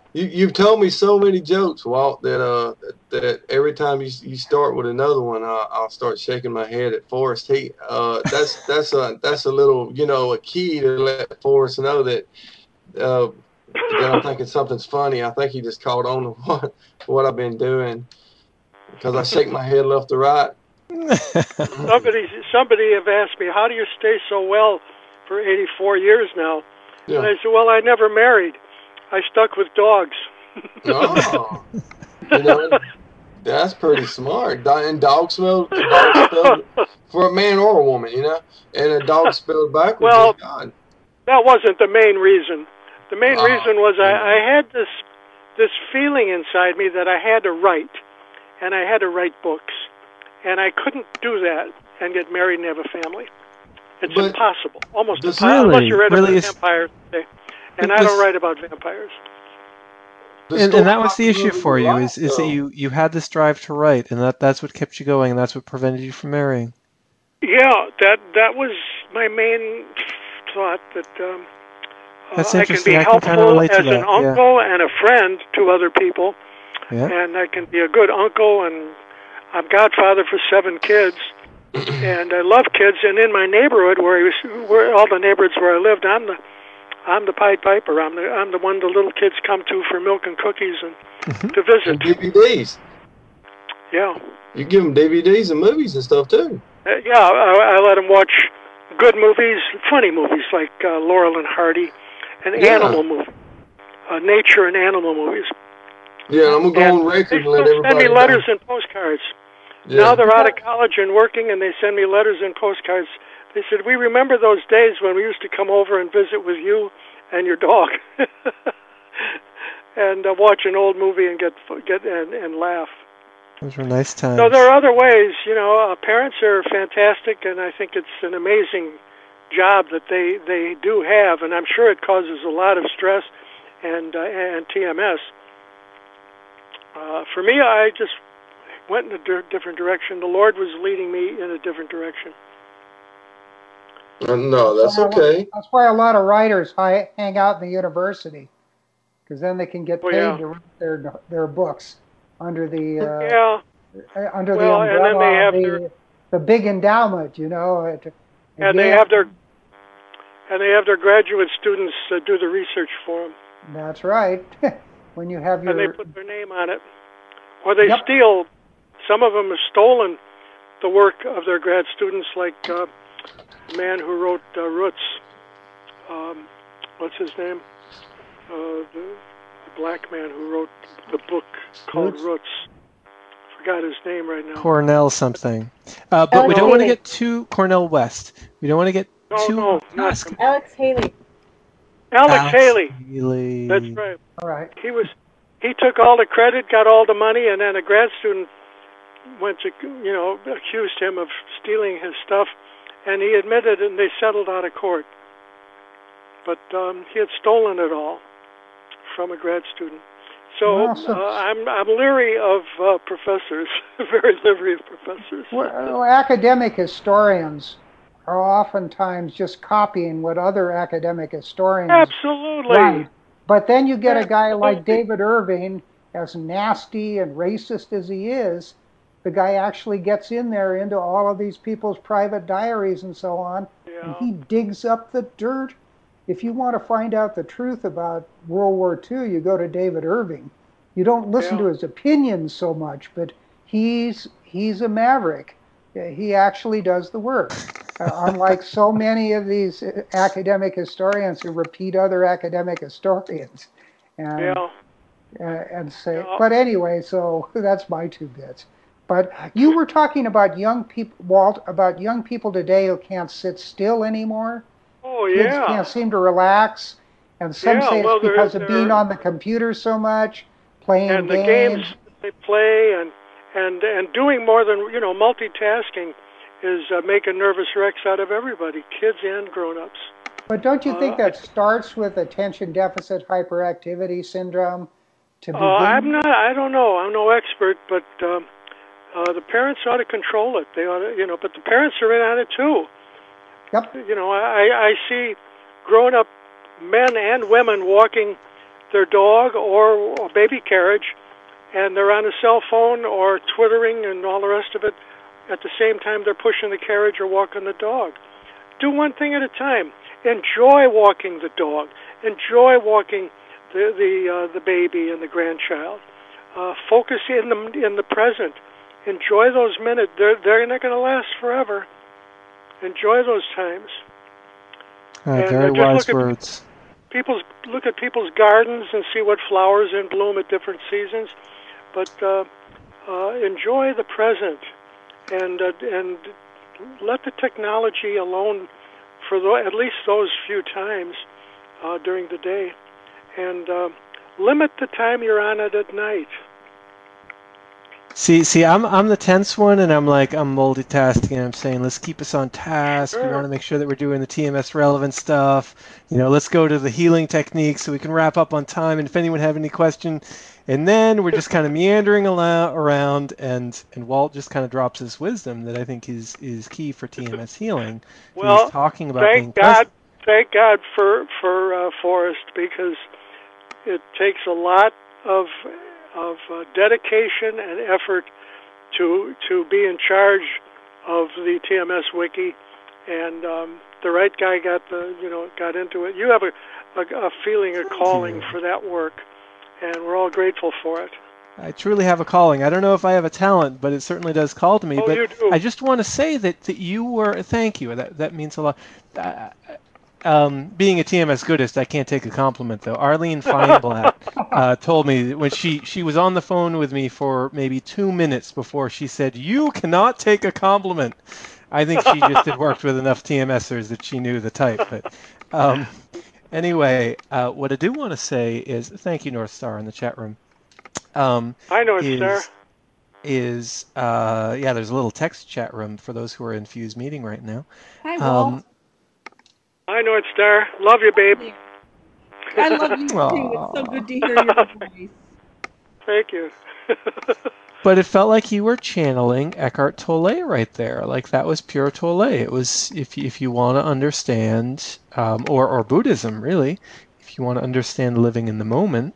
You've told me so many jokes, Walt, that every time you start with another one, I'll start shaking my head at Forrest. That's a little, a key to let Forrest know uh, that I'm thinking something's funny. I think he just caught on to what I've been doing because I shake my head left to right. Somebody have asked me, how do you stay so well for 84 years now? Yeah. And I said, well, I never married. I stuck with dogs. Oh, that's pretty smart. And dog spelled for a man or a woman, and a dog spelled backwards is Well, God. that wasn't the main reason. The main reason was I had this feeling inside me that I had to write, and I had to write books, and I couldn't do that and get married and have a family. It's impossible, almost impossible, unless you read about vampires today. And I don't write about vampires. And that was the issue for you, is that you had this drive to write, and that's what kept you going, and that's what prevented you from marrying. Yeah, that was my main thought, that that's I can be helpful as an uncle and a friend to other people, and I can be a good uncle, and I'm godfather for 7 kids, and I love kids. And in my neighborhood, where all the neighborhoods where I lived, I'm the Pied Piper. I'm the one the little kids come to for milk and cookies and to visit. And DVDs. Yeah. You give them DVDs and movies and stuff too. Yeah, I let them watch good movies, funny movies like Laurel and Hardy, and animal movies, nature and animal movies. Yeah, I'm gonna go on record and let everybody send me letters and postcards. Yeah. Now they're out of college and working, and they send me letters and postcards. They said, we remember those days when we used to come over and visit with you and your dog, and watch an old movie and get and laugh. Those were nice times. So there are other ways. Parents are fantastic, and I think it's an amazing job that they do have, and I'm sure it causes a lot of stress and TMS. For me, I just went in a different direction. The Lord was leading me in a different direction. No, that's okay. That's why a lot of writers hang out in the university, because then they can get paid to write their books under the under the umbrella of the big endowment, And they have their graduate students do the research for them. That's right. When you have and they put their name on it, or they steal. Some of them have stolen the work of their grad students, like the man who wrote Roots. What's his name? The black man who wrote the book called Roots. Forgot his name right now. Cornell something. But we don't want to get too Cornell West. We don't want to get too. No, Alex Haley. Alex Haley. That's right. All right. He took all the credit, got all the money, and then a grad student went to, accused him of stealing his stuff, and he admitted, and they settled out of court. But he had stolen it all from a grad student. So I'm leery of professors, very leery of professors. Well, academic historians are oftentimes just copying what other academic historians write. But then you get a guy like David Irving, as nasty and racist as he is, the guy actually gets in there into all of these people's private diaries and so on, and he digs up the dirt. If you want to find out the truth about World War II, you go to David Irving. You don't listen to his opinions so much, but he's a maverick. He actually does the work. Unlike so many of these academic historians who repeat other academic historians. And say, but anyway, so that's my 2 bits. But you were talking about young people, Walt, about young people today who can't sit still anymore. Oh, yeah. Kids can't seem to relax. And some say it's because of being on the computer so much, playing and the games they play, and doing more than, multitasking is making nervous wrecks out of everybody, kids and grown-ups. But don't you think that starts with attention deficit hyperactivity syndrome to begin? I don't know. I'm no expert, but the parents ought to control it. They ought to, but the parents are in on it too. Yep. I see grown-up men and women walking their dog or a baby carriage, and they're on a cell phone or twittering and all the rest of it at the same time they're pushing the carriage or walking the dog. Do one thing at a time. Enjoy walking the dog. Enjoy walking the baby and the grandchild. Focus in the present. Enjoy those minutes. They're not going to last forever. Enjoy those times. Very wise words. Look at people's gardens and see what flowers in bloom at different seasons, but enjoy the present and let the technology alone for at least those few times during the day, and limit the time you're on it at night. See, I'm the tense one, and I'm multitasking. I'm saying, let's keep us on task. Sure. We want to make sure that we're doing the TMS relevant stuff. Let's go to the healing techniques so we can wrap up on time. And if anyone have any question, and then we're just kind of meandering around, and Walt just kind of drops his wisdom that I think is key for TMS healing. Well, he's talking about being present. Thank God for Forrest, because it takes a lot of dedication and effort to be in charge of the TMS wiki, and the right guy got into it. You have a feeling, a calling for that work, and we're all grateful for it. I truly have a calling. I don't know if I have a talent, but it certainly does call to me. But you do. I just want to say that you were. Thank you. That means a lot. Being a TMS goodist, I can't take a compliment though. Arlene Feinblatt told me when she was on the phone with me for maybe 2 minutes before she said, "You cannot take a compliment." I think she just had worked with enough TMSers that she knew the type. But anyway, what I do want to say is thank you, North Star, in the chat room. I know it's there. There's a little text chat room for those who are in Fuse meeting right now. Hi, Walt. I know it's there. Love you, babe. I love you too. It's so good to hear your voice. Thank you. But it felt like you were channeling Eckhart Tolle right there. Like that was pure Tolle. It was if you want to understand, or Buddhism really, if you want to understand living in the moment,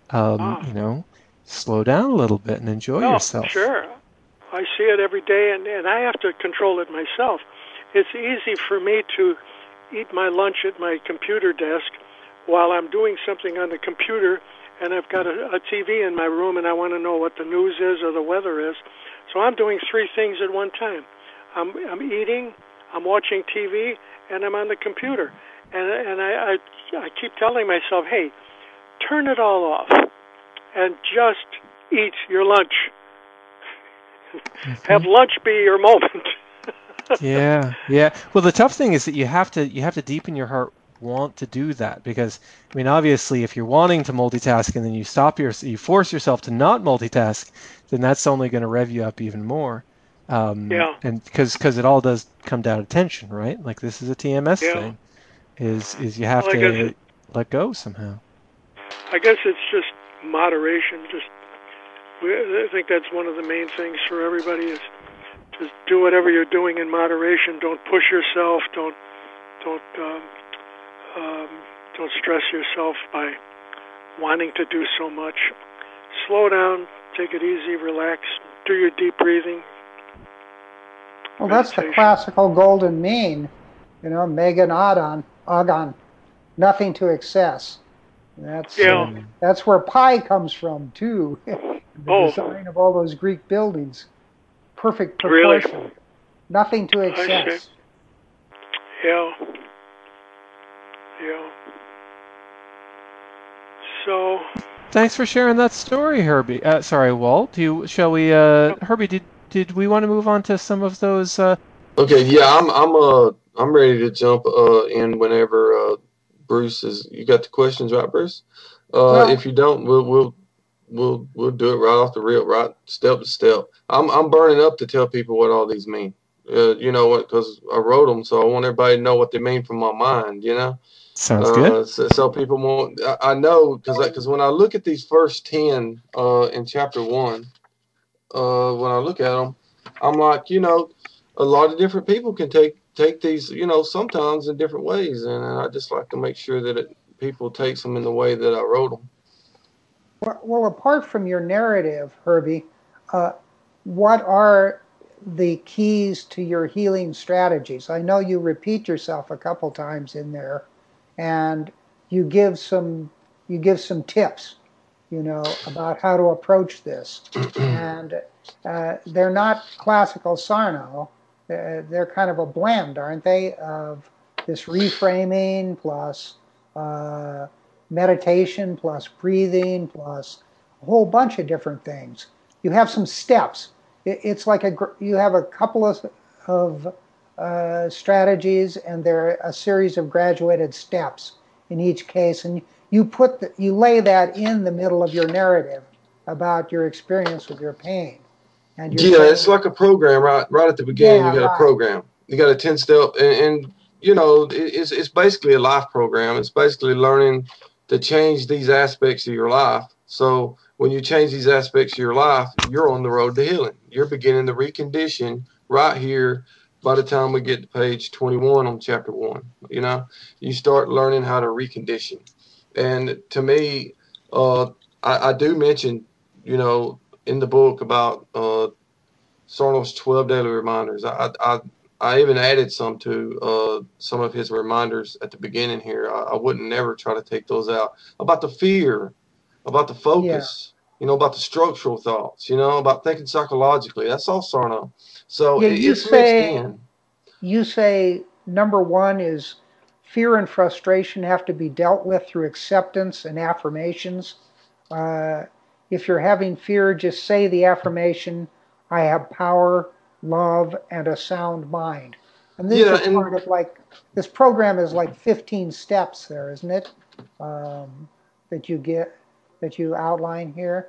slow down a little bit and enjoy yourself. Sure. I see it every day, and I have to control it myself. It's easy for me to eat my lunch at my computer desk while I'm doing something on the computer, and I've got a TV in my room, and I want to know what the news is or the weather is. So I'm doing 3 things at one time. I'm eating, I'm watching TV, and I'm on the computer. And I keep telling myself, hey, turn it all off and just eat your lunch. Have lunch be your moment. Yeah. Well, the tough thing is that you have to deep in your heart want to do that, because I mean, obviously, if you're wanting to multitask and then you force yourself to not multitask, then that's only going to rev you up even more. And because it all does come down to tension, right? Like this is a TMS thing. Is you have to let go somehow. I guess it's just moderation. I think that's one of the main things for everybody is just do whatever you're doing in moderation. Don't push yourself. Don't stress yourself by wanting to do so much. Slow down, take it easy, relax, do your deep breathing. Well, that's the classical golden mean, Megan Agon, nothing to excess. That's where pi comes from too. The design of all those Greek buildings, perfect proportion, really? Nothing to excess. Yeah. So. Thanks for sharing that story, Herbie. Sorry, Walt. Herbie? Did we want to move on to some of those? Okay. Yeah, I'm ready to jump in whenever Bruce is. You got the questions right, Bruce? If you don't, we'll do it right off the rip, right step to step. I'm burning up to tell people what all these mean. You know what? Because I wrote them, so I want everybody to know what they mean from my mind. Sounds good. So people won't. I know because when I look at these first 10 in chapter 1, when I look at them, I'm like, a lot of different people can take these, sometimes in different ways, and I just like to make sure that people take them in the way that I wrote them. Well, apart from your narrative, Herbie, what are the keys to your healing strategies? I know you repeat yourself a couple times in there, and you give some tips, about how to approach this. And they're not classical Sarno. They're kind of a blend, aren't they, of this reframing plus meditation plus breathing plus a whole bunch of different things. You have some steps. It's like you have a couple of strategies, and they're a series of graduated steps in each case, and you lay that in the middle of your narrative about your experience with your pain. And you're saying, it's like a program, right at the beginning. You got a program. You got a 10-step, and it's basically a life program. It's basically learning to change these aspects of your life. So when you change these aspects of your life, you're on the road to healing. You're beginning to recondition right here. By the time we get to page 21 on chapter 1, you start learning how to recondition. And to me, I do mention, in the book about Sarno's 12 daily reminders. I even added some to some of his reminders at the beginning here. I wouldn't never try to take those out. About the fear, about the focus, about the structural thoughts, about thinking psychologically. That's all Sarno. So it's mixed in. You say number one is fear and frustration have to be dealt with through acceptance and affirmations. If you're having fear, just say the affirmation, I have power, love, and a sound mind. And these are part of this program is like 15 steps there, isn't it? That you outline here.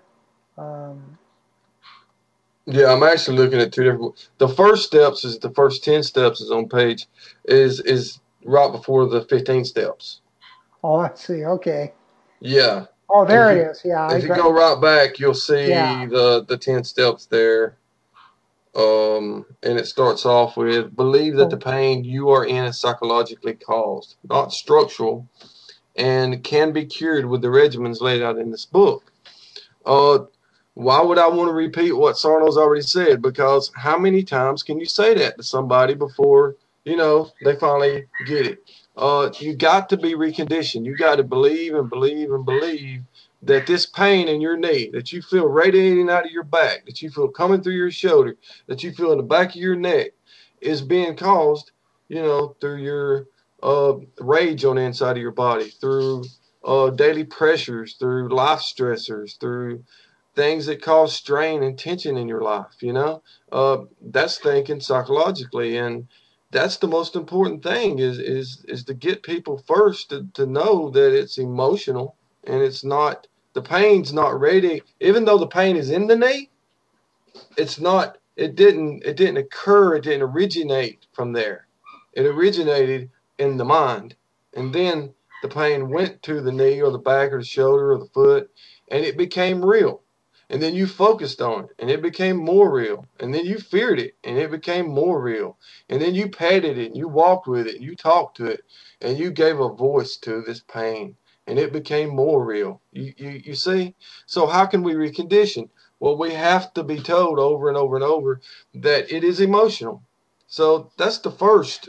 Yeah, I'm actually looking at two different. The first 10 steps is on page is right before the 15 steps. Oh, let's see. Okay. Yeah. Oh, there it is. Yeah. If you go right back, you'll see the 10 steps there. And it starts off with believe that the pain you are in is psychologically caused, not structural, and can be cured with the regimens laid out in this book. Why would I want to repeat what Sarno's already said? Because how many times can you say that to somebody before, they finally get it? You got to be reconditioned. You got to believe and believe and believe that this pain in your knee, that you feel radiating out of your back, that you feel coming through your shoulder, that you feel in the back of your neck, is being caused, through your rage on the inside of your body, through daily pressures, through life stressors, through things that cause strain and tension in your life. That's thinking psychologically, and that's the most important thing is to get people first to know that it's emotional, and it's not, the pain's not ready. Even though the pain is in the knee, it's not, it didn't occur, it didn't originate from there. It originated in the mind, and then the pain went to the knee or the back or the shoulder or the foot, and it became real. And then you focused on it, and it became more real. And then you feared it, and it became more real. And then you petted it, and you walked with it, and you talked to it, and you gave a voice to this pain, and it became more real. You see? So how can we recondition? Well, we have to be told over and over and over that it is emotional. So that's the first,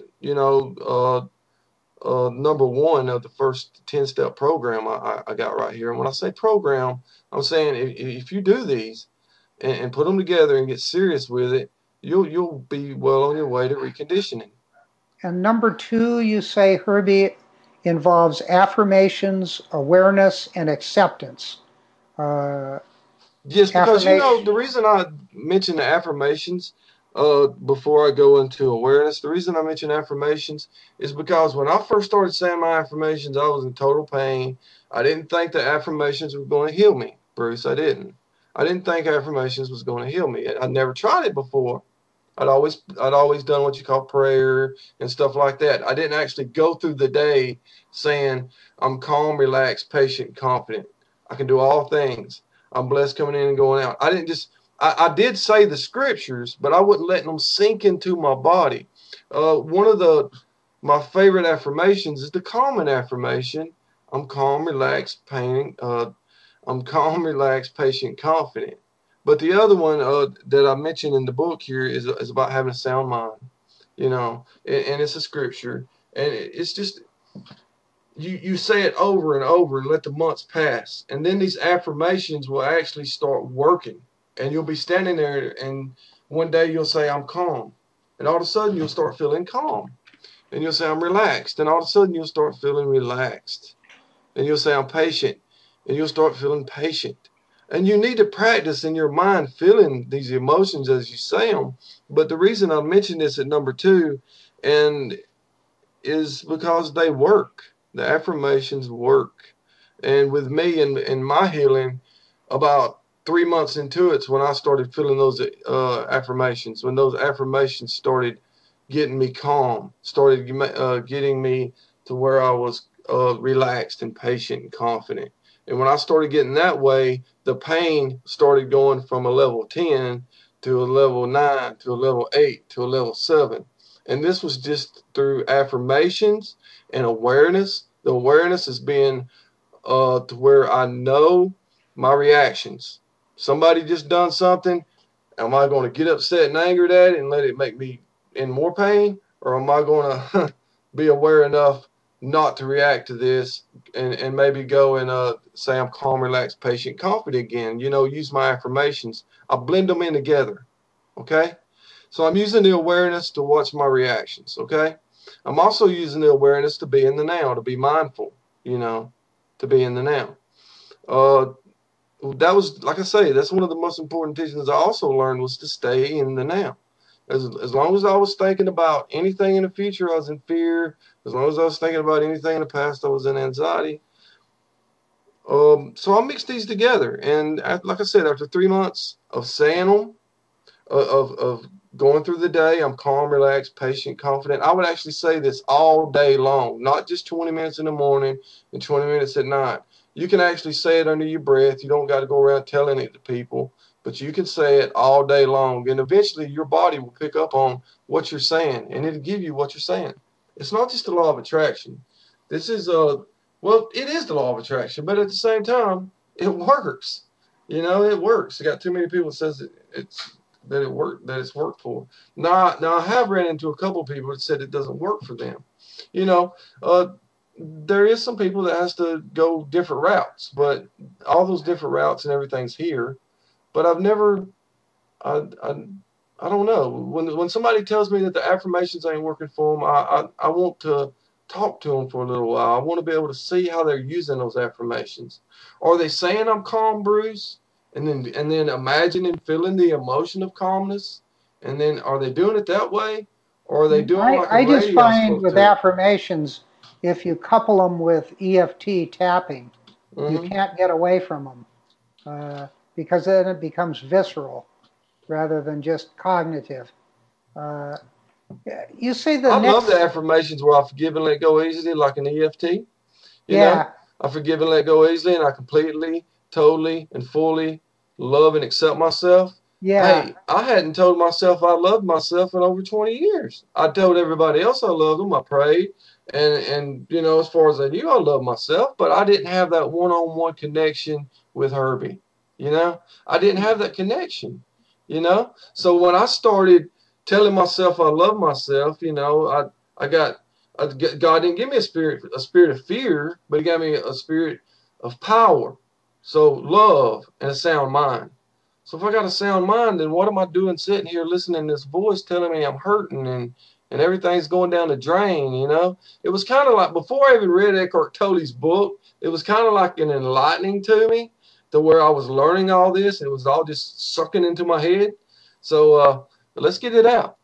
number one of the first 10-step program I got right here. And when I say program, I'm saying if you do these and put them together and get serious with it, you'll be well on your way to reconditioning. And number two, you say, Herbie, involves affirmations, awareness, and acceptance. Yes, because the reason I mention the affirmations before I go into awareness, the reason I mention affirmations is because when I first started saying my affirmations, I was in total pain. I didn't think that affirmations were going to heal me, Bruce. I didn't think affirmations was going to heal me. I'd never tried it before. I'd always done what you call prayer and stuff like that. I didn't actually go through the day saying I'm calm, relaxed, patient, confident. I can do all things. I'm blessed coming in and going out. I did say the scriptures, but I wasn't letting them sink into my body. One of my favorite affirmations is the calming affirmation. I'm calm, relaxed, I'm calm, relaxed, patient, confident. But the other one that I mentioned in the book here is about having a sound mind, you know, and it's a scripture, and it's just you say it over and over and let the months pass, and then these affirmations will actually start working, and you'll be standing there, and one day you'll say, I'm calm, and all of a sudden you'll start feeling calm, and you'll say, I'm relaxed, and all of a sudden you'll start feeling relaxed, and you'll say, I'm patient, and you'll start feeling patient. And you need to practice in your mind feeling these emotions as you say them. But the reason I mentioned this at number 2 and is because they work. The affirmations work. And with me and my healing, about 3 months into it's when I started feeling those affirmations, when those affirmations started getting me calm, started getting me to where I was relaxed and patient and confident. And when I started getting that way, the pain started going from a level 10 to a level 9 to a level 8 to a level 7. And this was just through affirmations and awareness. The awareness is being to where I know my reactions. Somebody just done something. Am I going to get upset and angered at it and let it make me in more pain? Or am I going to be aware enough not to react to this and maybe go and say I'm calm, relaxed, patient, confident again? You know, use my affirmations. I blend them in together. Okay? So I'm using the awareness to watch my reactions. Okay? I'm also using the awareness to be in the now, to be mindful, you know, to be in the now. That was, like I say, that's one of the most important teachings I also learned was to stay in the now. As long as I was thinking about anything in the future, I was in fear. As long as I was thinking about anything in the past, I was in anxiety. So I mixed these together. And like I said, after 3 months of saying them, of going through the day, I'm calm, relaxed, patient, confident. I would actually say this all day long, not just 20 minutes in the morning and 20 minutes at night. You can actually say it under your breath. You don't got to go around telling it to people, but you can say it all day long. And eventually your body will pick up on what you're saying, and it'll give you what you're saying. It's not just the law of attraction. This is, well, it is the law of attraction, but at the same time, it works. You know, it works. I got too many people that says it's worked for. Now I have ran into a couple of people that said it doesn't work for them. You know, there is some people that has to go different routes, but all those different routes and everything's here. But I've never, I don't know. When somebody tells me that the affirmations ain't working for them, I want to talk to them for a little while. I want to be able to see how they're using those affirmations. Are they saying I'm calm, Bruce? And then imagine and feeling the emotion of calmness, and then are they doing it that way, or are they doing like a I just radio find spoke with to? affirmations, if you couple them with EFT tapping, you Mm-hmm. can't get away from them because then it becomes visceral rather than just cognitive. Uh, you say the I love the next, affirmations where I forgive and let go easily, like an EFT. You know, yeah, I forgive and let go easily, and I completely, totally, and fully love and accept myself. yeah. Hey, I hadn't told myself I loved myself in over 20 years. I told everybody else I loved them. I prayed, and you know, as far as I knew, I loved myself, but I didn't have that one-on-one connection with Herbie. You know, I didn't have that connection. You know, so when I started telling myself I love myself, you know, I got God didn't give me a spirit of fear, but He gave me a spirit of power. So love and a sound mind. So if I got a sound mind, then what am I doing sitting here listening to this voice telling me I'm hurting and everything's going down the drain, you know? It was kind of like, before I even read Eckhart Tolle's book, it was kind of like an enlightening to me, to where I was learning all this, and it was all just sucking into my head. So let's get it out.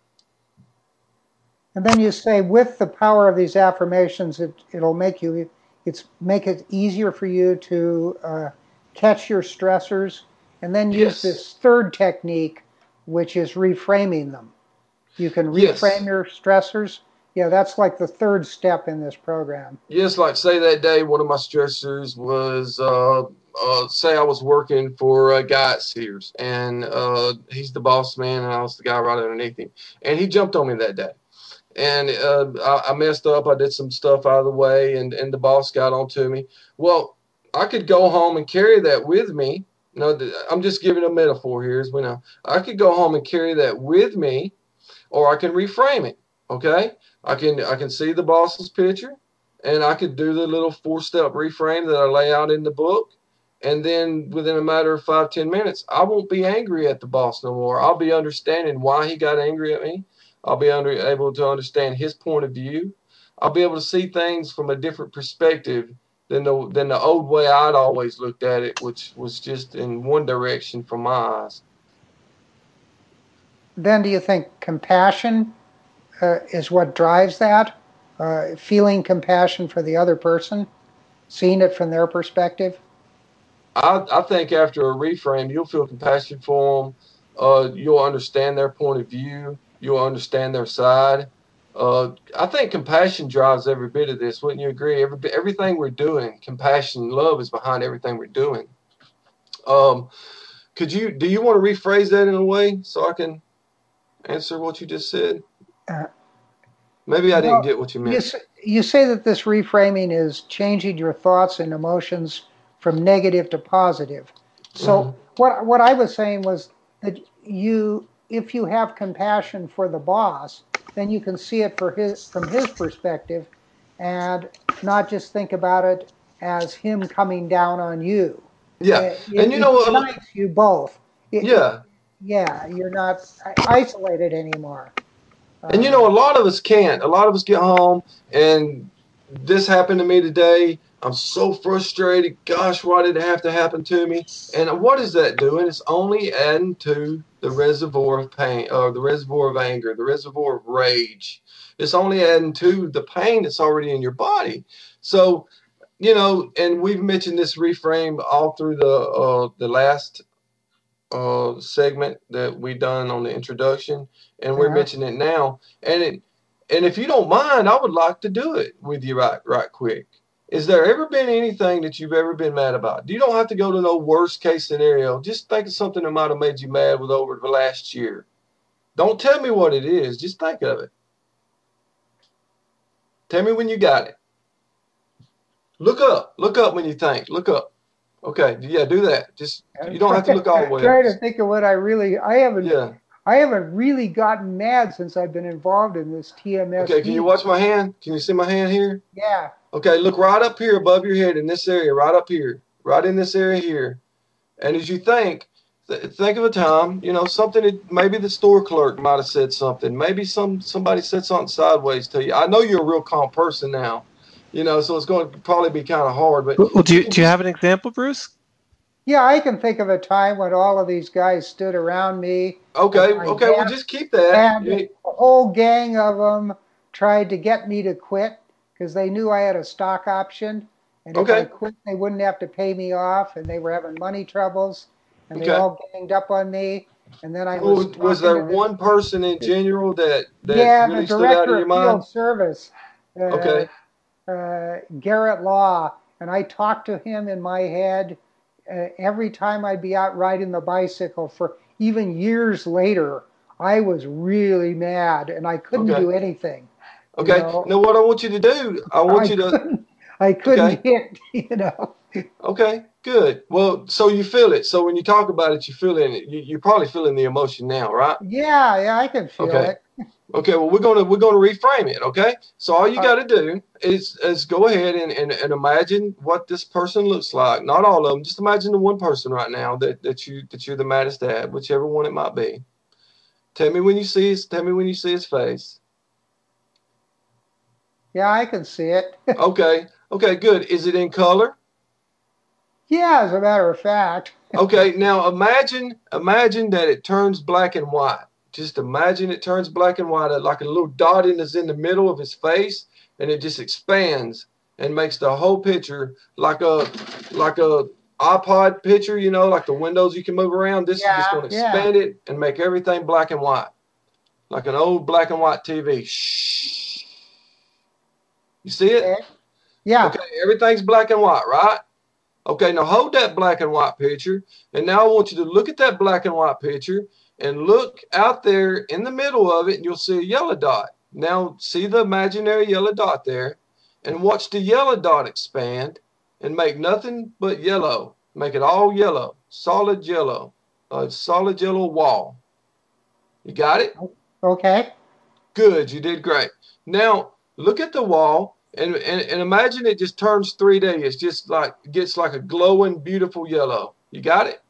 And then you say with the power of these affirmations, it'll make make it easier for you to catch your stressors, and then use Yes. this third technique, which is reframing them. You can reframe Yes. your stressors. Yeah, that's like the third step in this program. Yes, like say that day, one of my stressors was, say I was working for a guy at Sears, and he's the boss man, and I was the guy right underneath him, and he jumped on me that day, and I messed up. I did some stuff out of the way, and the boss got on to me. Well, I could go home and carry that with me. No, I'm just giving a metaphor here as we know. I could go home and carry that with me, or I can reframe it. Okay, I can see the boss's picture, and I could do the little 4-step reframe that I lay out in the book, and then within a matter of 5-10 minutes, I won't be angry at the boss no more. I'll be understanding why he got angry at me. I'll be able to understand his point of view. I'll be able to see things from a different perspective than the old way I'd always looked at it, which was just in one direction from my eyes. Then do you think compassion is what drives that? Feeling compassion for the other person, seeing it from their perspective? I think after a reframe, you'll feel compassion for them. You'll understand their point of view. You'll understand their side. I think compassion drives every bit of this. Wouldn't you agree? Everything we're doing, compassion, love is behind everything we're doing. Do you want to rephrase that in a way so I can answer what you just said? Maybe I didn't Well, get what you meant. you say that this reframing is changing your thoughts and emotions from negative to positive. So what I was saying was that if you have compassion for the boss, then you can see it from his perspective, and not just think about it as him coming down on you. Yeah, and It unites you both. Yeah. Yeah, you're not isolated anymore. And a lot of us can't. A lot of us get home and this happened to me today. I'm so frustrated. Gosh, why did it have to happen to me? And what is that doing? It's only adding to the reservoir of pain, or the reservoir of anger, the reservoir of rage. It's only adding to the pain that's already in your body. So, and we've mentioned this reframe all through the last segment that we done on the introduction, and we're mentioning it now. And if you don't mind, I would like to do it with you right quick. Is there ever been anything that you've ever been mad about? You don't have to go to no worst case scenario. Just think of something that might have made you mad with over the last year. Don't tell me what it is. Just think of it. Tell me when you got it. Look up. Look up when you think. Look up. Okay, yeah, do that. Just you don't have to look all the way. Trying to think of what I haven't really gotten mad since I've been involved in this TMS. Okay, can you watch my hand? Can you see my hand here? Yeah. Okay, look right up here above your head in this area, right up here, right in this area here. And as you think of a time, something that maybe the store clerk might have said something. Maybe somebody said something sideways to you. I know you're a real calm person now. So it's going to probably be kind of hard. But well, do you have an example, Bruce? Yeah, I can think of a time when all of these guys stood around me. Okay, well, just keep that. And a whole gang of them tried to get me to quit because they knew I had a stock option. And if I quit, they wouldn't have to pay me off, and they were having money troubles. And they all ganged up on me. And then I was there one person in general that really the stood out in your mind? Field Service. Garrett Law, and I talked to him in my head every time I'd be out riding the bicycle for even years later. I was really mad, and I couldn't do anything. Okay. Now, what I want you to do, I couldn't hit. Okay. Good. Well, so you feel it. So when you talk about it, you feel it. You're probably feeling the emotion now, right? Yeah, I can feel it. Okay, well, we're gonna reframe it. Okay, so all you got to do is go ahead and imagine what this person looks like. Not all of them. Just imagine the one person right now that you're the maddest at, whichever one it might be. Tell me when you see his face. Yeah, I can see it. Okay, good. Is it in color? Yeah, as a matter of fact. Okay, now imagine that it turns black and white. Just imagine it turns black and white, like a little dot is in the middle of his face, and it just expands and makes the whole picture like a iPod picture, like the windows you can move around. This is just going to expand it and make everything black and white, like an old black and white TV. Shh. You see it? Okay. Yeah. Okay, everything's black and white, right? Okay, now hold that black and white picture, and now I want you to look at that black and white picture and look out there in the middle of it, and you'll see a yellow dot. Now, see the imaginary yellow dot there, and watch the yellow dot expand, and make nothing but yellow. Make it all yellow, solid yellow, a solid yellow wall. You got it? Okay. Good, you did great. Now look at the wall and imagine it just turns 3D. It's just like gets like a glowing, beautiful yellow. You got it?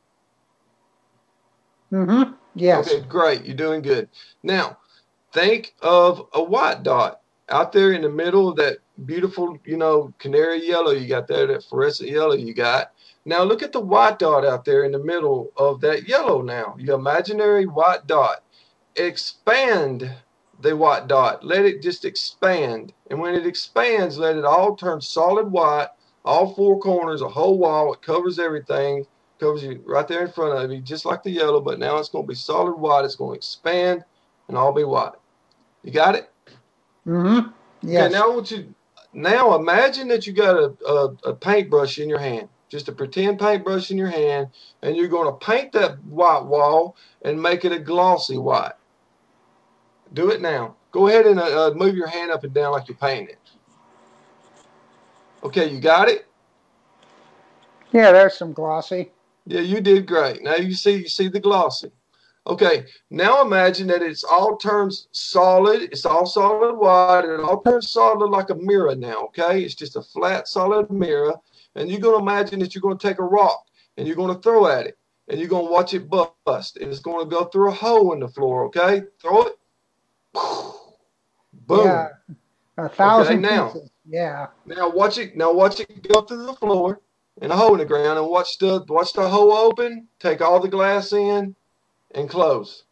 Mm-hmm. Yes. Okay, great. You're doing good. Now think of a white dot out there in the middle of that beautiful, canary yellow you got there, that fluorescent yellow you got. Now look at the white dot out there in the middle of that yellow now. Your imaginary white dot. Expand the white dot. Let it just expand. And when it expands, let it all turn solid white, all four corners, a whole wall. It covers everything, covers you right there in front of you, just like the yellow, but now it's going to be solid white. It's going to expand and all be white. You got it? Mm-hmm. Yes. Okay, now imagine that you got a paintbrush in your hand, just a pretend paintbrush in your hand, and you're going to paint that white wall and make it a glossy white. Do it now. Go ahead and move your hand up and down like you're painting it. Okay, you got it? Yeah, there's some glossy. Yeah, you did great. Now you see the glossy. Okay, now imagine that it's all turns solid. It's all solid white. It all turns solid like a mirror now, okay? It's just a flat, solid mirror. And you're going to imagine that you're going to take a rock and you're going to throw at it. And you're going to watch it bust. And it's going to go through a hole in the floor, okay? Throw it. Boom. Yeah, 1,000 now. pieces. Yeah. Now watch it go through the floor and a hole in the ground, and watch the hole open, take all the glass in, and close.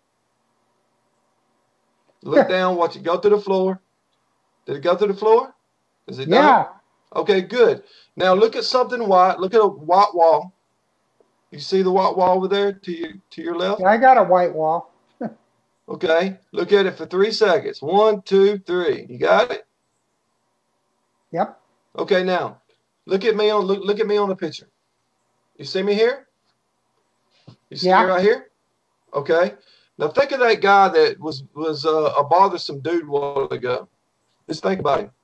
Look down, watch it go through the floor. Did it go through the floor? Is it done? Yeah. Okay, good. Now look at something white. Look at a white wall. You see the white wall over there to your left? Yeah, I got a white wall. Okay. Look at it for 3 seconds. 1, 2, 3. You got it? Yep. Okay, now look at me on the picture. You see me here? You see me right here? Okay. Now think of that guy that was a bothersome dude a while ago. Just think about him.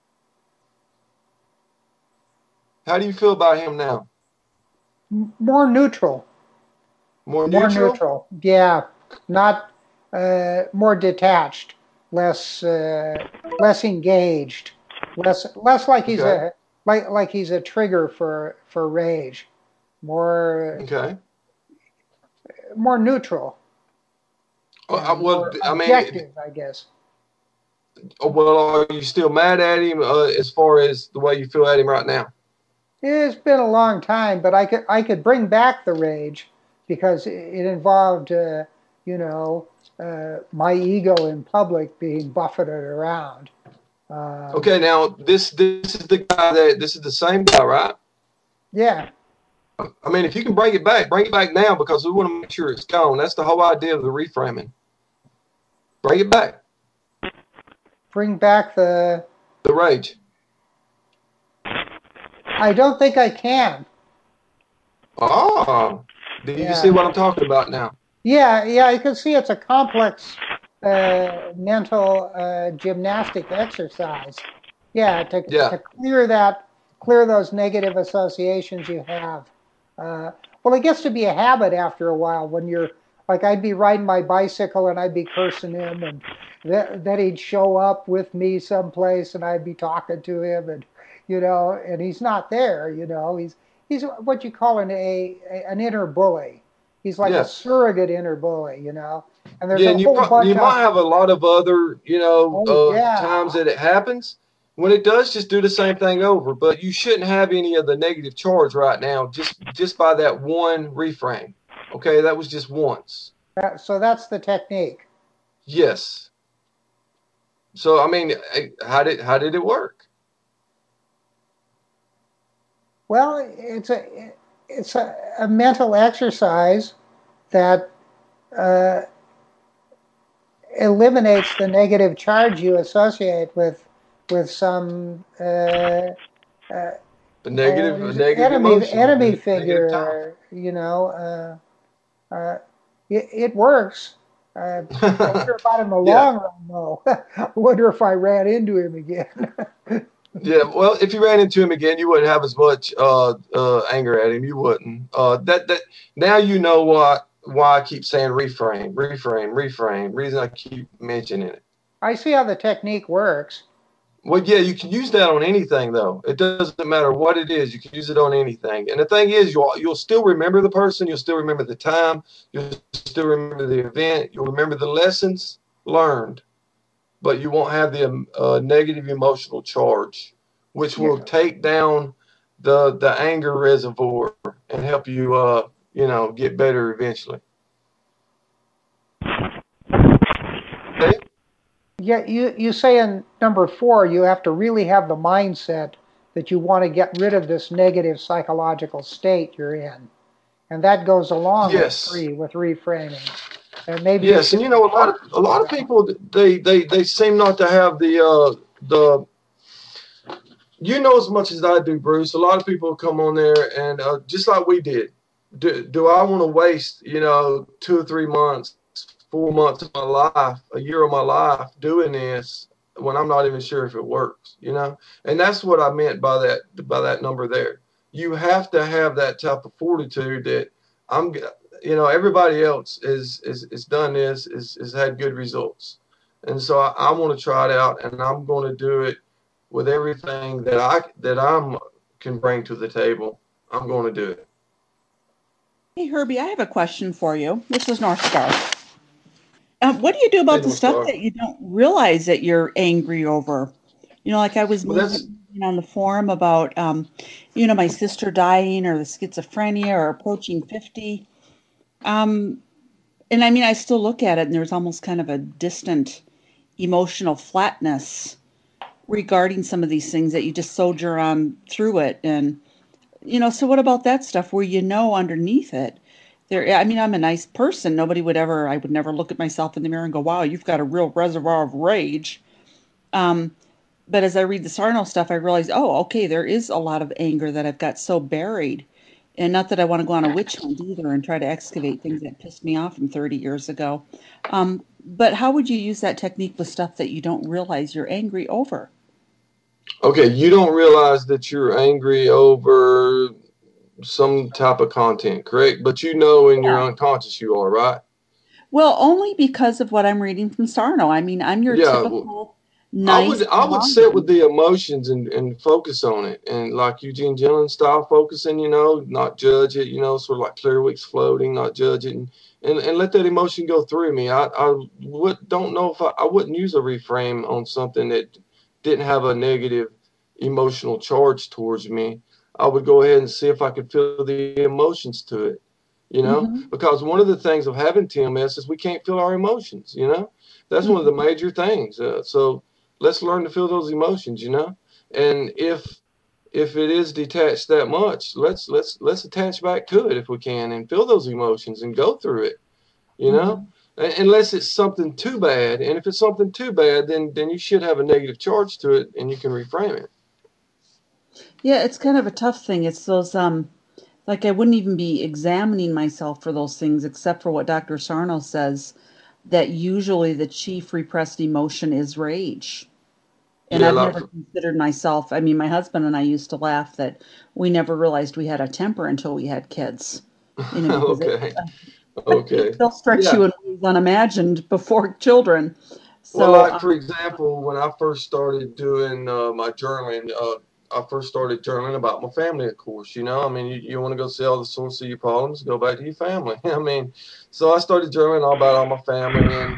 How do you feel about him now? More neutral. More neutral? More neutral. Yeah. Not more detached. Less engaged. Less like he's like he's a trigger for rage. More more neutral. Well, objective, I guess. Well, are you still mad at him as far as the way you feel at him right now? It's been a long time, but I could bring back the rage because it involved, my ego in public being buffeted around. Okay, now this is the same guy, right? Yeah. I mean, if you can bring it back now, because we want to make sure it's gone. That's the whole idea of the reframing. Bring it back. Bring back the rage. I don't think I can. Oh, do you see what I'm talking about now? Yeah, I can see it's a complex mental gymnastic exercise. Yeah, to clear those negative associations you have. Well, it gets to be a habit after a while when you're like, I'd be riding my bicycle and I'd be cursing him, and then he'd show up with me someplace and I'd be talking to him, and and he's not there. He's what you call an inner bully. He's like a surrogate inner bully, And there's a whole bunch you might have a lot of other, times that it happens. When it does, just do the same thing over. But you shouldn't have any of the negative charge right now, just by that one reframe. Okay, that was just once. So that's the technique. Yes. So I mean, how did it work? Well, it's a mental exercise that eliminates the negative charge you associate with some the negative emotion, enemy figure. It works. I wonder about in the long run, though. I wonder if I ran into him again. Yeah, well, if you ran into him again, you wouldn't have as much anger at him. You wouldn't. That now you know why I keep saying reframe, reframe, reframe. Reason I keep mentioning it. I see how the technique works. Well, yeah, you can use that on anything though. It doesn't matter what it is. You can use it on anything. And the thing is, you'll still remember the person. You'll still remember the time. You'll still remember the event. You'll remember the lessons learned, but you won't have the negative emotional charge, which will Yeah. take down the anger reservoir and help you get better eventually. Okay. Yeah, you say in number 4, you have to really have the mindset that you want to get rid of this negative psychological state you're in. And that goes along with Yes. 3, with reframing. And maybe you Yes, and should. a lot of people they seem not to have the as much as I do, Bruce. A lot of people come on there and just like we did. Do I want to waste 2 or 3 months, 4 months of my life, a year of my life doing this when I'm not even sure if it works? And that's what I meant by that number there. You have to have that type of fortitude that I'm. Everybody else is done this, is had good results, and so I want to try it out, and I'm going to do it with everything that I'm can bring to the table. I'm going to do it. Hey, Herbie, I have a question for you. This is North Star. What do you do Hey, about the North stuff Star. that you don't realize that you're angry over? Like I was Well, that's moving on the forum about, my sister dying or the schizophrenia or approaching 50. Um, and I mean, I still look at it and there's almost kind of a distant emotional flatness regarding some of these things that you just soldier on through it. And so what about that stuff where underneath it, I mean, I'm a nice person. I would never look at myself in the mirror and go, wow, you've got a real reservoir of rage. Um, but as I read the Sarno stuff, I realize, oh, okay, there is a lot of anger that I've got so buried. And not that I want to go on a witch hunt either and try to excavate things that pissed me off from 30 years ago. But how would you use that technique with stuff that you don't realize you're angry over? okay. You don't realize that you're angry over some type of content, correct? But in your Yeah. unconscious you are, right? Well, only because of what I'm reading from Sarno. I mean, I'm your Yeah. Well, typical I nice would I would sit with woman. the emotions and focus on it, and like Eugene Jellin style focusing, not judge it, sort of like clear wicks floating, not judge it, and let that emotion go through me. I don't know if I wouldn't use a reframe on something that didn't have a negative emotional charge towards me. I would go ahead and see if I could feel the emotions to it, Hmm. because one of the things of having TMS is we can't feel our emotions. That's one of the Hmm. major things. So let's learn to feel those emotions. And if it is detached that much, let's attach back to it if we can and feel those emotions and go through it you know Hmm. unless it's something too bad. And if it's something too bad, then you should have a negative charge to it and you can reframe it. Yeah, it's kind of a tough thing. It's those like I wouldn't even be examining myself for those things except for what Dr. Sarno says that usually the chief repressed emotion is rage. And Yeah, I've like never considered myself, I mean, my husband and I used to laugh that we never realized we had a temper until we had kids, because okay. Okay. they'll stretch Yeah. you in ways unimagined before children. Well, So, like for example, when I first started doing my journaling, I first started journaling about my family, of course. I mean, you want to go see all the source of your problems, go back to your family. I mean, so I started journaling all about all my family, and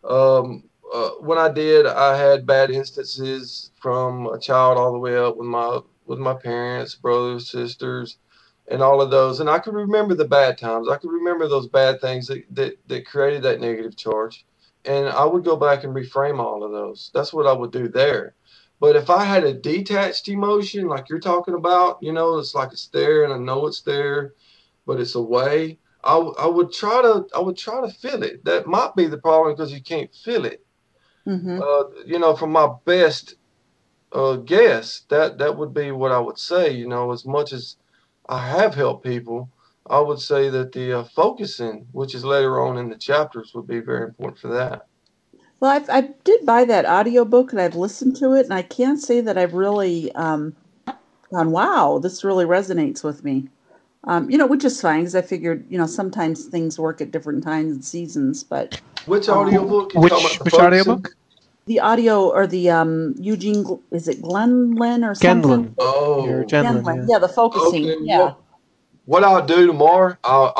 when I did, I had bad instances from a child all the way up with my parents, brothers, sisters, and all of those. And I could remember the bad times. I could remember those bad things that created that negative charge. And I would go back and reframe all of those. That's what I would do there. But if I had a detached emotion, like you're talking about, it's like it's there and I know it's there, but it's away. I would try to feel it. That might be the problem because you can't feel it. mhm. From my best guess, that would be what I would say. As much as I have helped people, I would say that the focusing, which is later on in the chapters, would be very important for that. Well, I did buy that audiobook and I've listened to it, and I can't say that I've really gone, wow, this really resonates with me. Which is fine because I figured, sometimes things work at different times and seasons, but Which um, audiobook you talking about? The Which focusing? audiobook? the audio or the is it Glenlyn or something? Genlin. Or Oh, Genlin, Genlyn, yeah. yeah, the focusing, okay. yeah. What I'll do tomorrow,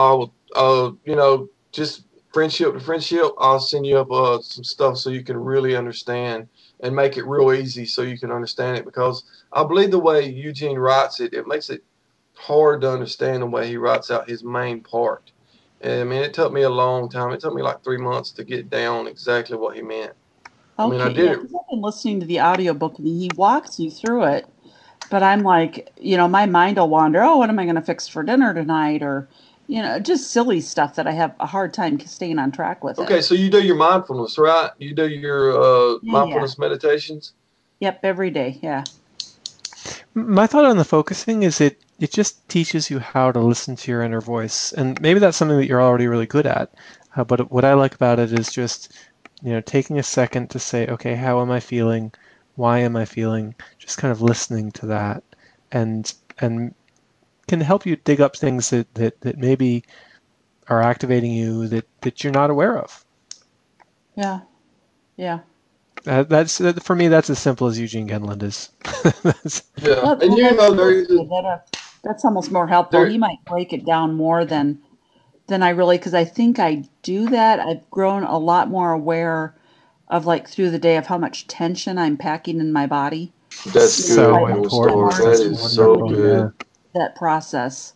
I'll just friendship to friendship, I'll send you up some stuff so you can really understand and make it real easy so you can understand it, because I believe the way Eugene writes it, it makes it hard to understand the way he writes out his main part. And I mean, it took me a long time. It took me like 3 months to get down exactly what he meant. I mean, I Okay, did yeah, it. because I've been listening to the audiobook and he walks you through it, but I'm like, my mind will wander. Oh, what am I going to fix for dinner tonight? Or, just silly stuff that I have a hard time staying on track with it. Okay, so you do your mindfulness, right? You do your Yeah, yeah. mindfulness meditations. Yep, every day. Yeah. My thought on the focusing is it just teaches you how to listen to your inner voice, and maybe that's something that you're already really good at. But what I like about it is just taking a second to say, okay, how am I feeling? Why am I feeling? Just kind of listening to that, and can help you dig up things that maybe are activating you that you're not aware of. Yeah. Yeah. That's for me. That's as simple as Eugene Gendland is. Yeah, Well, and that's there is okay. That's almost more helpful. there. He might break it down more than I really, because I think I do that. I've grown a lot more aware of, like, through the day, of how much tension I'm packing in my body. That's good, So So I'm Windstar. important. already That That's is so wonderful. intuiting Yeah. good. that process.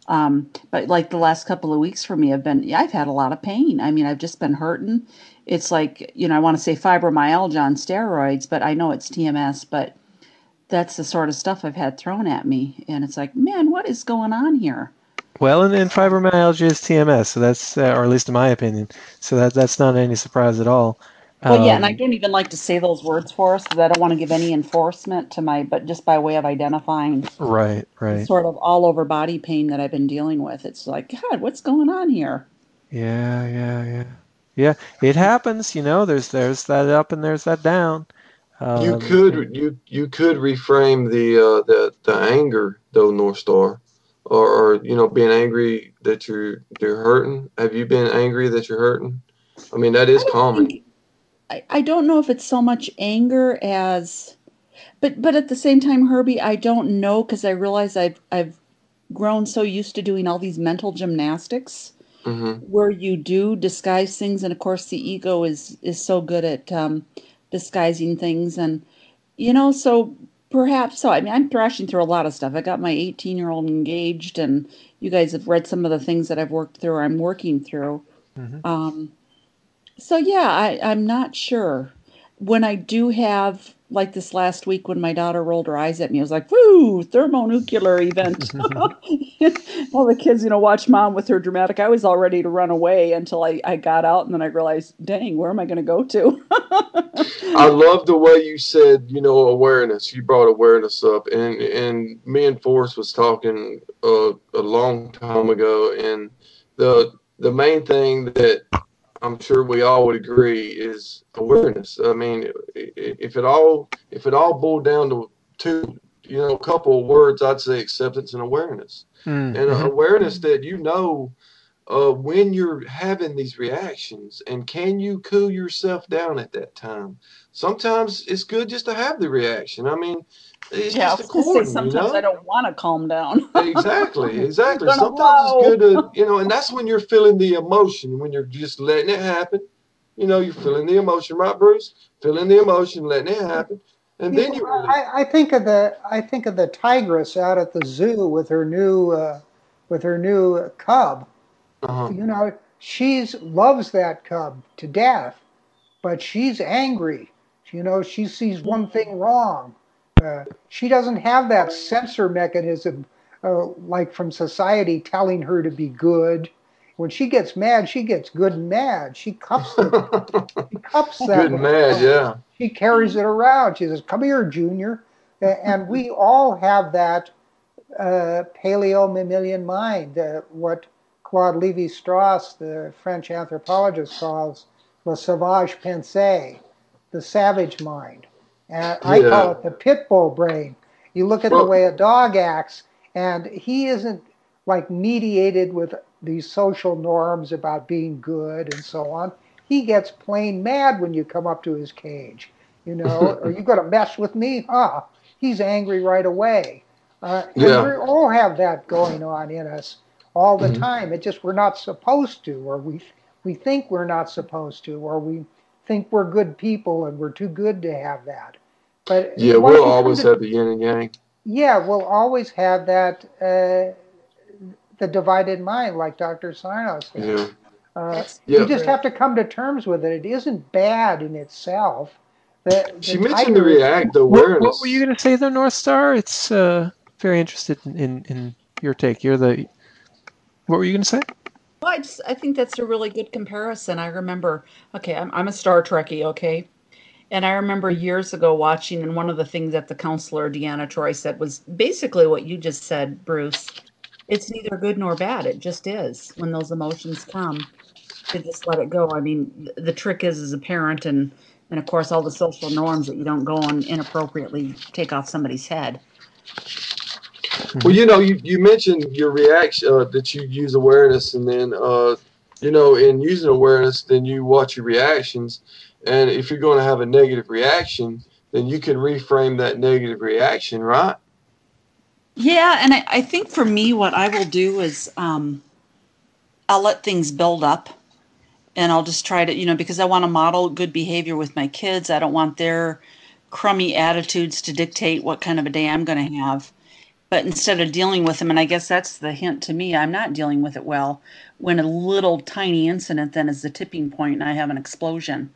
But like the last couple of weeks for me have been, yeah, I've had a lot of pain. I mean, I've just been hurting. It's like, I want to say fibromyalgia on steroids, but I know it's TMS, but that's the sort of stuff I've had thrown at me. And it's like, man, what is going on here? Well, and fibromyalgia is TMS, so that's, or at least in my opinion, so that's not any surprise at all. Well, yeah, and I Um, don't even like to say those words for us because I don't want to give any enforcement to but just by way of identifying right, the right. sort of all over body pain that I've been dealing with. It's like, God, what's going on here? Yeah, yeah, yeah. Yeah, it happens, there's that up and there's that down. And You could reframe the anger though, North Star, or being angry that you're hurting. Have you been angry that you're hurting? I mean, that I is don't common. think I don't know if it's so much anger as but at the same time, Herbie, I don't know because I realize I've grown so used to doing all these mental gymnastics Hmm. where you do disguise things, and of course the ego is so good at disguising things, and so perhaps so. I mean, I'm thrashing through a lot of stuff. I got my 18-year-old engaged, and you guys have read some of the things that I've worked through or I'm working through. mhm. Um, so yeah, I'm not sure. When I do have, like this last week when my daughter rolled her eyes at me, I was like, "Woo, thermonuclear event!" All the kids, watch mom with her dramatic. I was all ready to run away until I got out, and then I realized, dang, where am I going to go to? I love the way you said, awareness. You brought awareness up, and me and Forrest was talking a long time ago, and the main thing that I'm sure we all would agree is awareness. I mean, if it all boiled down to two, a couple of words, I'd say acceptance and awareness, Mm, and mhm. awareness that when you're having these reactions, and can you cool yourself down at that time. Sometimes it's good just to have the reaction. I mean, it's Yeah, I just was going to say according. sometimes I don't want to calm down. Exactly. Gonna Sometimes it's good blow. to, and that's when you're feeling the emotion, when you're just letting it happen. You're feeling the emotion, right, Bruce? Feeling the emotion, letting it happen, and Yeah, then you well, release. I think of the tigress out at the zoo with her new cub. Uh-huh. She's loves that cub to death, but she's angry. She sees one thing wrong. She doesn't have that censor mechanism like from society telling her to be good. When she gets mad, she gets good and mad. She cups that Good and little mad, cub. yeah. She carries it around. She says, "Come here, Junior." And we all have that paleo mammalian mind, what Claude Levi Strauss, the French anthropologist, calls le sauvage pensée, the savage mind. And I call it the pit bull brain. You look at the way a dog acts, and he isn't like mediated with these social norms about being good and so on. He gets plain mad when you come up to his cage. You know, are you going to mess with me? Huh? He's angry right away. And we all have that going on in us all the time. It just we're not supposed to, or we think we're not supposed to, or we think we're good people and we're too good to have that. But we'll always have the yin and yang. Yeah, we'll always have that the divided mind, like Dr. Sarno said. You just have to come to terms with it. It isn't bad in itself. She mentioned the react awareness. What were you going to say there, North Star? It's very interested in your take. What were you going to say? Well, I think that's a really good comparison. I remember, okay, I'm a Star Trekkie, okay? And I remember years ago watching, and one of the things that the counselor, Deanna Troy, said was basically what you just said, Bruce. It's neither good nor bad. It just is. When those emotions come, you just let it go. I mean, the trick is as a parent and of course all the social norms that you don't go and inappropriately take off somebody's head. Well, you mentioned your reaction, that you use awareness, and then, in using awareness, then you watch your reactions. And if you're going to have a negative reaction, then you can reframe that negative reaction, right? Yeah, and I think for me, what I will do is I'll let things build up. And I'll just try to, because I want to model good behavior with my kids. I don't want their crummy attitudes to dictate what kind of a day I'm going to have. But instead of dealing with them, and I guess that's the hint to me, I'm not dealing with it well, when a little tiny incident then is the tipping point and I have an explosion.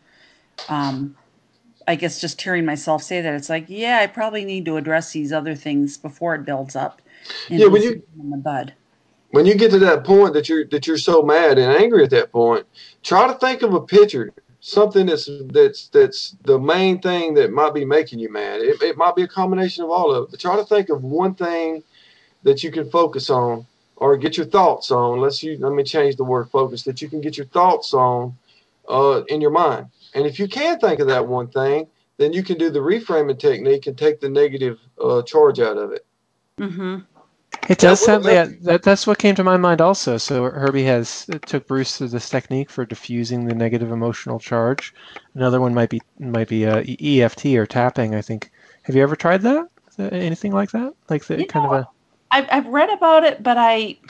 I guess just hearing myself say that, it's like, yeah, I probably need to address these other things before it builds up. And when you in the bud. When you get to that point that you're so mad and angry at that point, try to think of a picture, something that's the main thing that might be making you mad. It might be a combination of all of it, but try to think of one thing that you can focus on or get your thoughts on. Let me change the word focus, that you can get your thoughts on in your mind. And if you can think of that one thing, then you can do the reframing technique and take the negative charge out of it. Mm-hmm. It does sound that's what came to my mind also. So Herbie took Bruce through this technique for diffusing the negative emotional charge. Another one might be EFT or tapping, I think. Have you ever tried that? Anything like that? Like the kind of a I've read about it, but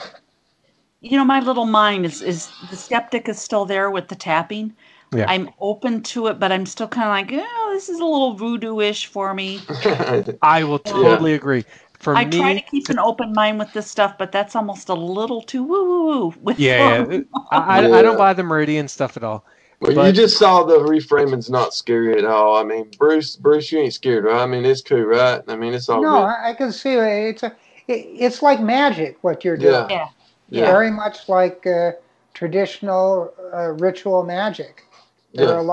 my little mind is the skeptic is still there with the tapping. Yeah. I'm open to it, but I'm still kind of like, this is a little voodoo-ish for me. I will totally agree. I try to keep an open mind with this stuff, but that's almost a little too woo-woo-woo. I don't buy the meridian stuff at all. Well, you just saw the reframing's not scary at all. I mean, Bruce, you ain't scared, right? I mean, it's cool, right? I mean, it's all No, I can see it's like magic what you're doing. Yeah. Very much like traditional ritual magic. There are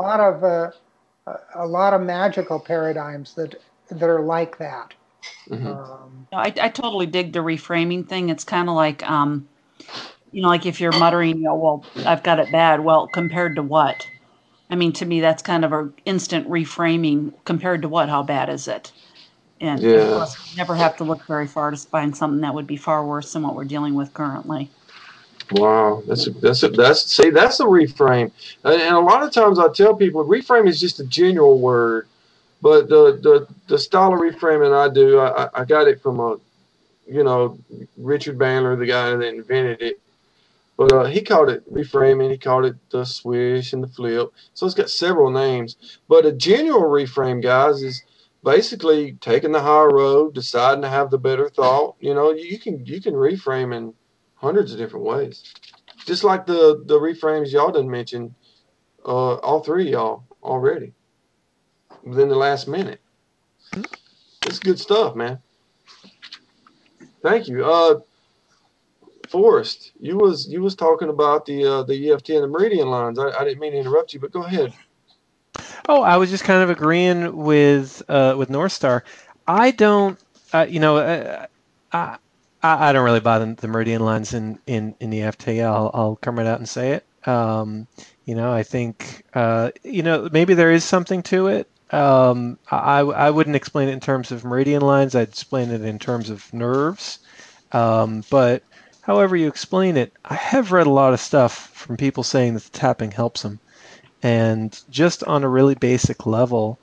a lot of magical paradigms that are like that. Mm-hmm. I totally dig the reframing thing. It's kind of like, like if you're muttering, well, I've got it bad. Well, compared to what? I mean, to me, that's kind of an instant reframing. Compared to what? How bad is it? And of course, we never have to look very far to find something that would be far worse than what we're dealing with currently. Wow, that's a reframe. And a lot of times I tell people reframe is just a general word. But the style of reframing I do, I got it from Richard Bandler, the guy that invented it. But he called it reframing. He called it the swish and the flip. So it's got several names. But a general reframe, guys, is basically taking the higher road, deciding to have the better thought. You can reframe in hundreds of different ways. Just like the reframes y'all done mention, all three of y'all already. Within the last minute. It's good stuff, man. Thank you. Forrest, you was talking about the EFT and the meridian lines. I didn't mean to interrupt you, but go ahead. Oh, I was just kind of agreeing with North Star. I don't I don't really buy the meridian lines in EFT. I'll come right out and say it. I think maybe there is something to it. I wouldn't explain it in terms of meridian lines. I'd explain it in terms of nerves. But however you explain it, I have read a lot of stuff from people saying that the tapping helps them. And just on a really basic level,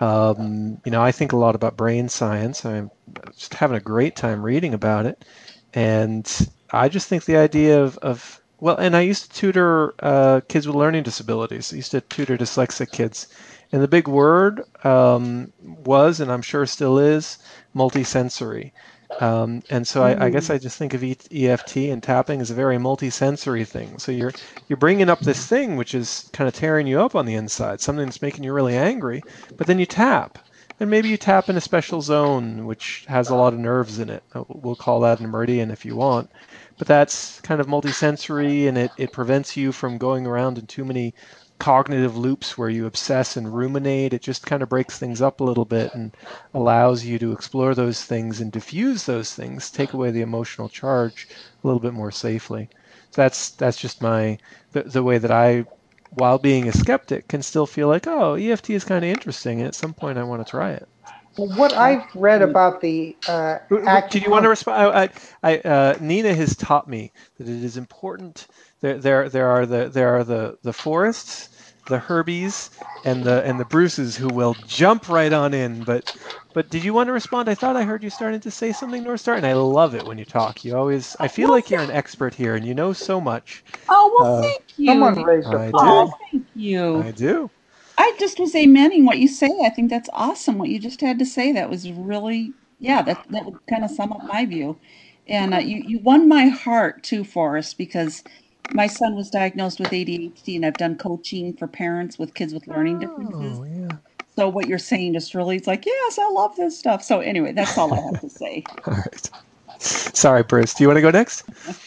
I think a lot about brain science. I'm just having a great time reading about it. And I just think the idea of well, and I used to tutor kids with learning disabilities. I used to tutor dyslexic kids. And the big word was, and I'm sure still is, multisensory. And so I guess I just think of EFT and tapping as a very multi-sensory thing. So you're bringing up this thing which is kind of tearing you up on the inside, something that's making you really angry, but then you tap. And maybe you tap in a special zone which has a lot of nerves in it. We'll call that a meridian if you want. But that's kind of multi-sensory, and it prevents you from going around in too many cognitive loops where you obsess and ruminate. It just kind of breaks things up a little bit and allows you to explore those things and diffuse those things, take away the emotional charge a little bit more safely. So that's just the way that I, while being a skeptic, can still feel like, oh, EFT is kind of interesting, and at some point I want to try it. Well, what I've read about the Did you want to respond? Nina has taught me that it is important. There are the forests, the Herbies, and the Bruces who will jump right on in. But did you want to respond? I thought I heard you starting to say something, North Star, and I love it when you talk. I feel like you're an expert here, and you know so much. Oh, well, thank you. Someone raised a flag. Oh, thank you. I do. I just was amening what you say. I think that's awesome what you just had to say. That was really, that would kind of sum up my view. And you won my heart too, Forrest, because my son was diagnosed with ADHD, and I've done coaching for parents with kids with learning differences. Oh, yeah. So what you're saying just really, it's like, yes, I love this stuff. So anyway, that's all I have to say. All right. Sorry, Bruce. Do you want to go next?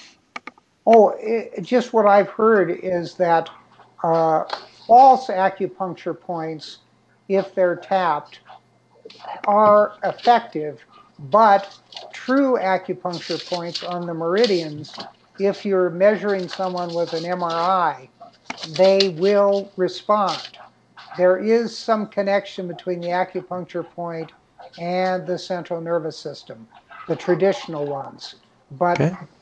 Just what I've heard is that false acupuncture points, if they're tapped, are effective, but true acupuncture points on the meridians, if you're measuring someone with an MRI, they will respond. There is some connection between the acupuncture point and the central nervous system, the traditional ones. But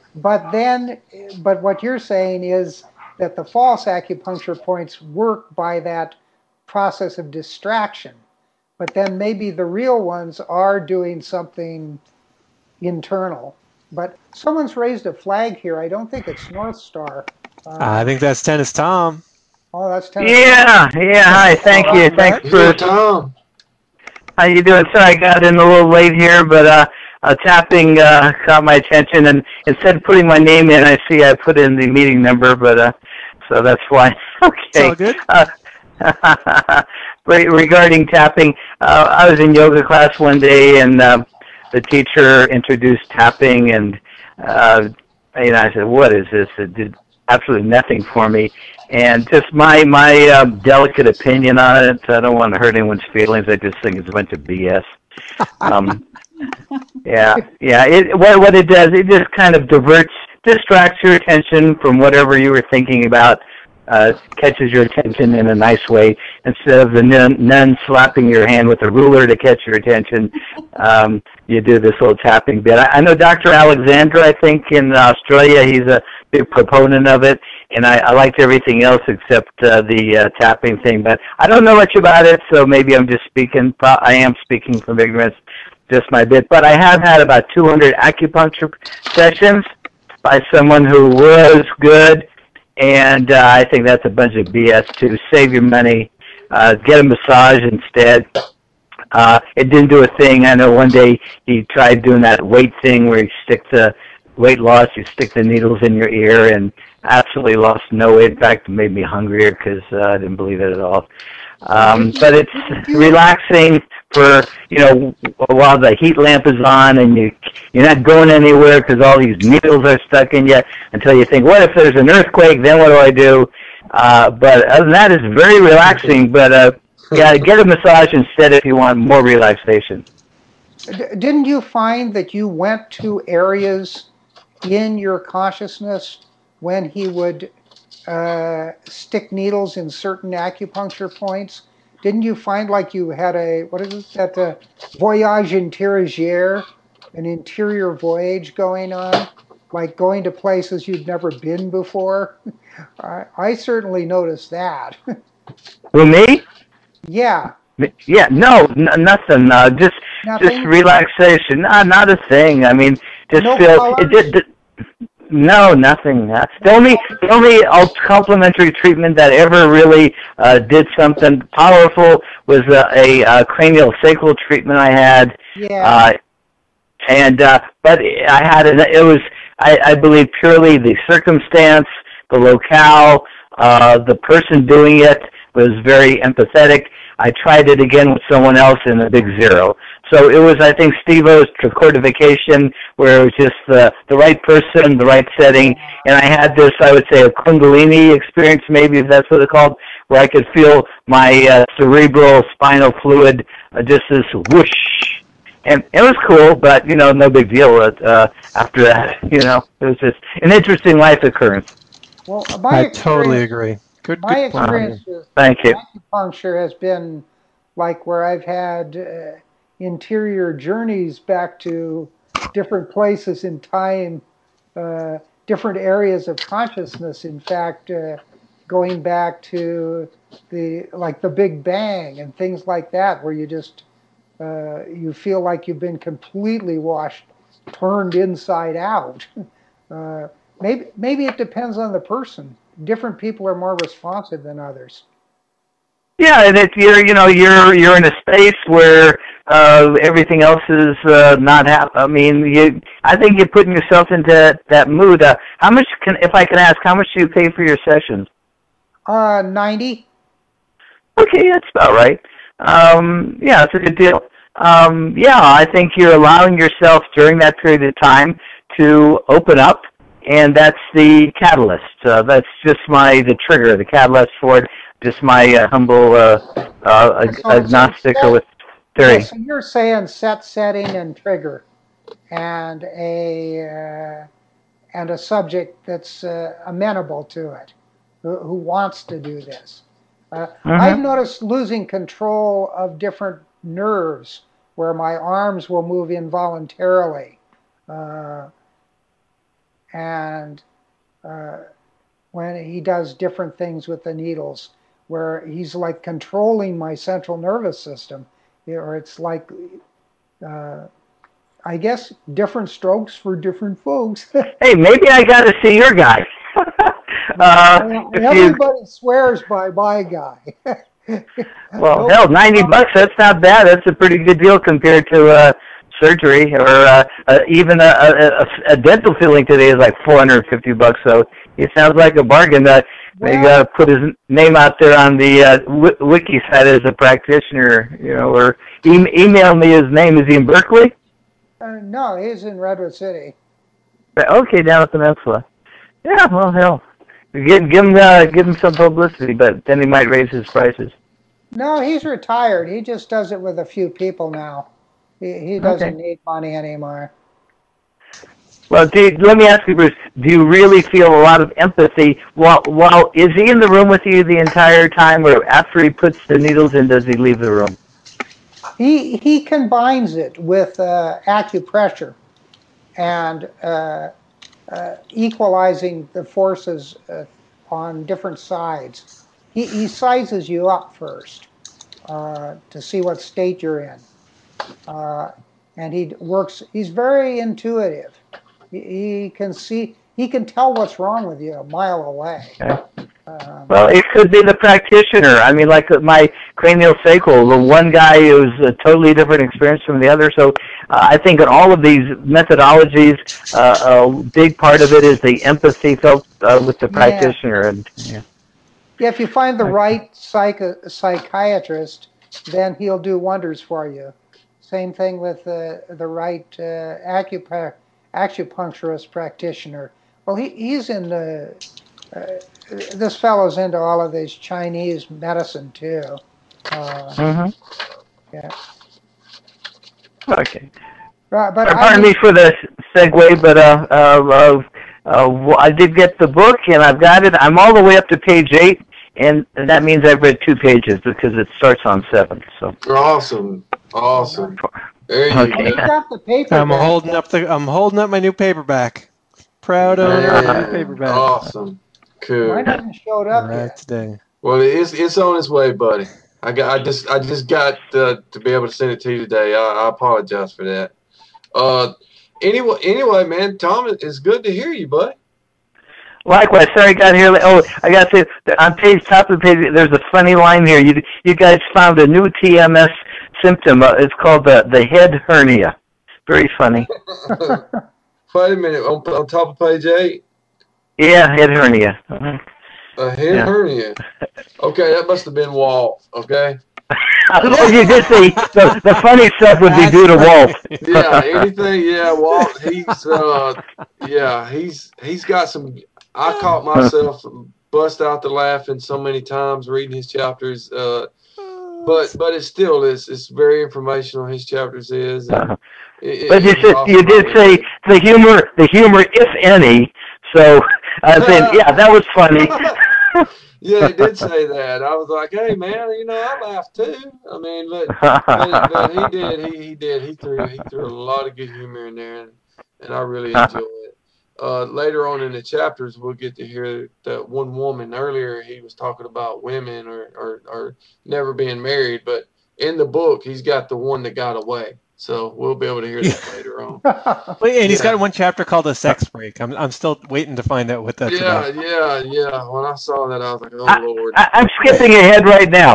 what you're saying is that the false acupuncture points work by that process of distraction. But then maybe the real ones are doing something internal. But someone's raised a flag here. I don't think it's North Star. I think that's Tennis Tom. Oh, that's Tennis Tom. Yeah, hi, thank you. Thanks, Bruce. Tom. How you doing? Sorry I got in a little late here, but tapping caught my attention, and instead of putting my name in, I see I put in the meeting number, but so that's why. Okay. It's all good. Regarding tapping, I was in yoga class one day, and the teacher introduced tapping, and I said, "What is this?" It did absolutely nothing for me, and just my delicate opinion on it. I don't want to hurt anyone's feelings. I just think it's a bunch of BS. What it does, it just kind of distracts your attention from whatever you were thinking about. Catches your attention in a nice way. Instead of the nun slapping your hand with a ruler to catch your attention, you do this little tapping bit. I know Dr. Alexandra, I think, in Australia, he's a big proponent of it, and I liked everything else except the tapping thing. But I don't know much about it, so maybe I'm just speaking. I am speaking from ignorance, just my bit. But I have had about 200 acupuncture sessions by someone who was good. And I think that's a bunch of BS too. Save your money. Get a massage instead. It didn't do a thing. I know one day he tried doing that weight thing where you stick the weight loss, you stick the needles in your ear, and absolutely lost no weight. In fact, it made me hungrier because I didn't believe it at all. But it's relaxing for, while the heat lamp is on and you're not going anywhere because all these needles are stuck in you until you think, what if there's an earthquake, then what do I do? But other than that, it's very relaxing, but get a massage instead if you want more relaxation. Didn't you find that you went to areas in your consciousness when he would stick needles in certain acupuncture points. Didn't you find like you had what is it, that voyage intérieur, an interior voyage going on, like going to places you'd never been before? I certainly noticed that. Who, me? Yeah, Yeah, no, nothing. Just nothing. relaxation. Not a thing. I mean, just No feel it colors. did. No, nothing. The only complimentary treatment that ever really did something powerful was a cranial sacral treatment I had, Yeah, uh, and but I had it was I believe purely the circumstance, the locale, the person doing it was very empathetic. I tried it again with someone else in a big zero. So it was, I think, Steve-O's tricortification, where it was just the right person, the right setting, and I had this, I would say, a Kundalini experience, maybe if that's what it's called, where I could feel my cerebral spinal fluid just this whoosh. And it was cool, but, no big deal after that, It was just an interesting life occurrence. well, I totally agree. Good my point of experience view. with Thank you. acupuncture has been like where I've had interior journeys back to different places in time, uh, different areas of consciousness. In fact, going back to the Big Bang and things like that, where you just you feel like you've been completely turned inside out. Uh, maybe it depends on the person. Different people are more responsive than others. Yeah, and you're in a space where everything else is not I mean, I think you're putting yourself into that mood. How much if I can ask, how much do you pay for your sessions? 90. Okay, that's about right. Yeah, that's a good deal. Yeah, I think you're allowing yourself during that period of time to open up, and that's the catalyst. That's just the trigger, the catalyst for it. Just my humble So it's agnostic or set. with Yeah. theory. So you're saying set, setting, and trigger, and a subject that's amenable to it, who wants to do this. I've Mm-hmm. noticed losing control of different nerves where my arms will move involuntarily. Uh, and uh, when he does different things with the needles, where he's like controlling my central nervous system, or it's like, uh, I guess, different strokes for different folks. Hey, maybe I got to see your guy. Well, If you everybody swears by my guy. Well, hell, Nobody $90, comes. that's not bad. That's a pretty good deal compared to surgery or even a dental filling today is like $450. So it sounds like a bargain. They got Well, to put his name out there on the wiki site as a practitioner, or email me his name. Is he in Berkeley? no, he's in Redwood City. Okay, down at the peninsula. Yeah, well, hell. Give him some publicity, but then he might raise his prices. No, he's retired. He just does it with a few people now. He Okay. doesn't need money anymore. Well, let me ask you, Bruce. Do you really feel a lot of empathy? While is he in the room with you the entire time, or after he puts the needles in, does he leave the room? He combines it with acupressure and equalizing the forces on different sides. He sizes you up first to see what state you're in. And he's very intuitive. He can see, he can tell what's wrong with you a mile away. Okay. Um, Well, it could be the practitioner. I mean, like my cranial sacral, the one guy is a totally different experience from the other. So I think in all of these methodologies, a big part of it is the empathy felt with the yeah. practitioner. And yeah. Yeah, if you find the I, right psychiatrist, then he'll do wonders for you. Same thing with the right acupuncturist practitioner. Well, he's in uh, this fellow's into all of this Chinese medicine too. Uh, Mm-hmm. yeah, Okay. but I Pardon me mean, for the segue, but Well, I did get the book, and I've got it. I'm all the way up to page 8, and that means I've read 2 pages because it starts on 7. So Awesome. There you Okay. We've go. got the paper. I'm holding up my new paperback. Proud owner of the new Man, paperback. awesome. Cool. Mine hasn't showed up Right yet. today. Well, it's on its way, buddy. I just got to be able to send it to you today. I apologize for that. Anyway, man, Tom, it's good to hear you, buddy. Likewise, sorry I got here. Oh, I got to say, on top of the page, there's a funny line here. You guys found a new TMS symptom. It's called the head hernia. Very funny. Wait a minute. On top of page 8? Yeah, head hernia. Uh-huh. A head hernia. Okay, that must have been Walt. Okay. Well, you did say the funny stuff would be due to Walt. Yeah, anything. Yeah, Walt. He's got some. I caught myself bust out the laughing so many times reading his chapters. But it's very informational. His chapters is. But you did say the humor, if any. So I said, yeah, that was funny. Yeah, he did say that. I was like, hey, man, I laughed too. I mean, but he did. He threw a lot of good humor in there, and I really enjoy it. Later on in the chapters, we'll get to hear that one woman. Earlier, he was talking about women or never being married, but in the book, he's got the one that got away. So we'll be able to hear that later on. And he's got one chapter called a sex break. I'm still waiting to find out what that's about. Yeah. When I saw that, I was like, oh, Lord. I'm skipping ahead right now.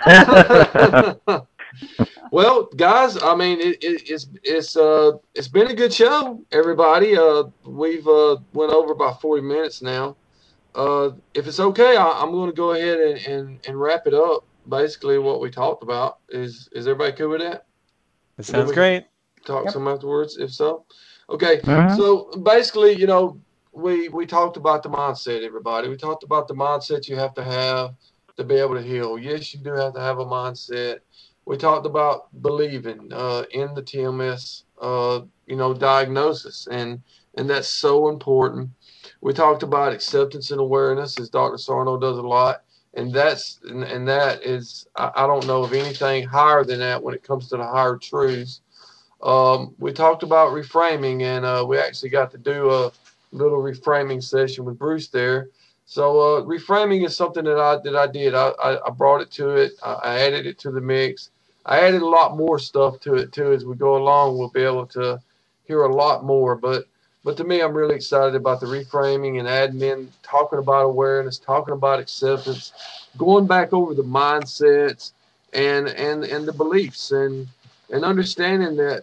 Well, guys, I mean, it's been a good show, everybody. We've went over about 40 minutes now. If it's okay, I'm going to go ahead and wrap it up. Basically, what we talked about is everybody cool with that? It sounds great. Talk some afterwards, if so. Okay, So basically, we talked about the mindset, everybody. We talked about the mindset you have to be able to heal. Yes, you do have to have a mindset. We talked about believing in the TMS, diagnosis, and that's so important. We talked about acceptance and awareness, as Dr. Sarno does a lot. And that is, I don't know of anything higher than that when it comes to the higher truths. We talked about reframing, and we actually got to do a little reframing session with Bruce there. So reframing is something that I did. I brought it to it. I added it to the mix. I added a lot more stuff to it too. As we go along, we'll be able to hear a lot more. But to me, I'm really excited about the reframing and adding in, talking about awareness, talking about acceptance, going back over the mindsets and the beliefs and understanding that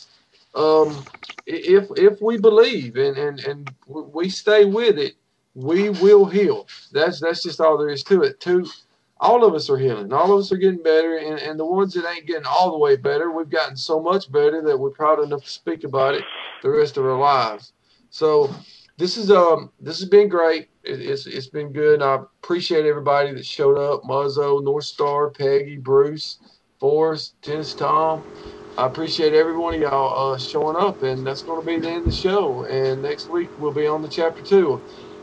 if we believe and we stay with it, we will heal. That's just all there is to it. All of us are healing. All of us are getting better, and the ones that ain't getting all the way better, we've gotten so much better that we're proud enough to speak about it the rest of our lives. So this has been great. It's been good. I appreciate everybody that showed up: Muzzo, North Star, Peggy, Bruce, Forrest, Tennis Tom. I appreciate every one of y'all showing up, and that's going to be the end of the show. And next week we'll be on the chapter 2.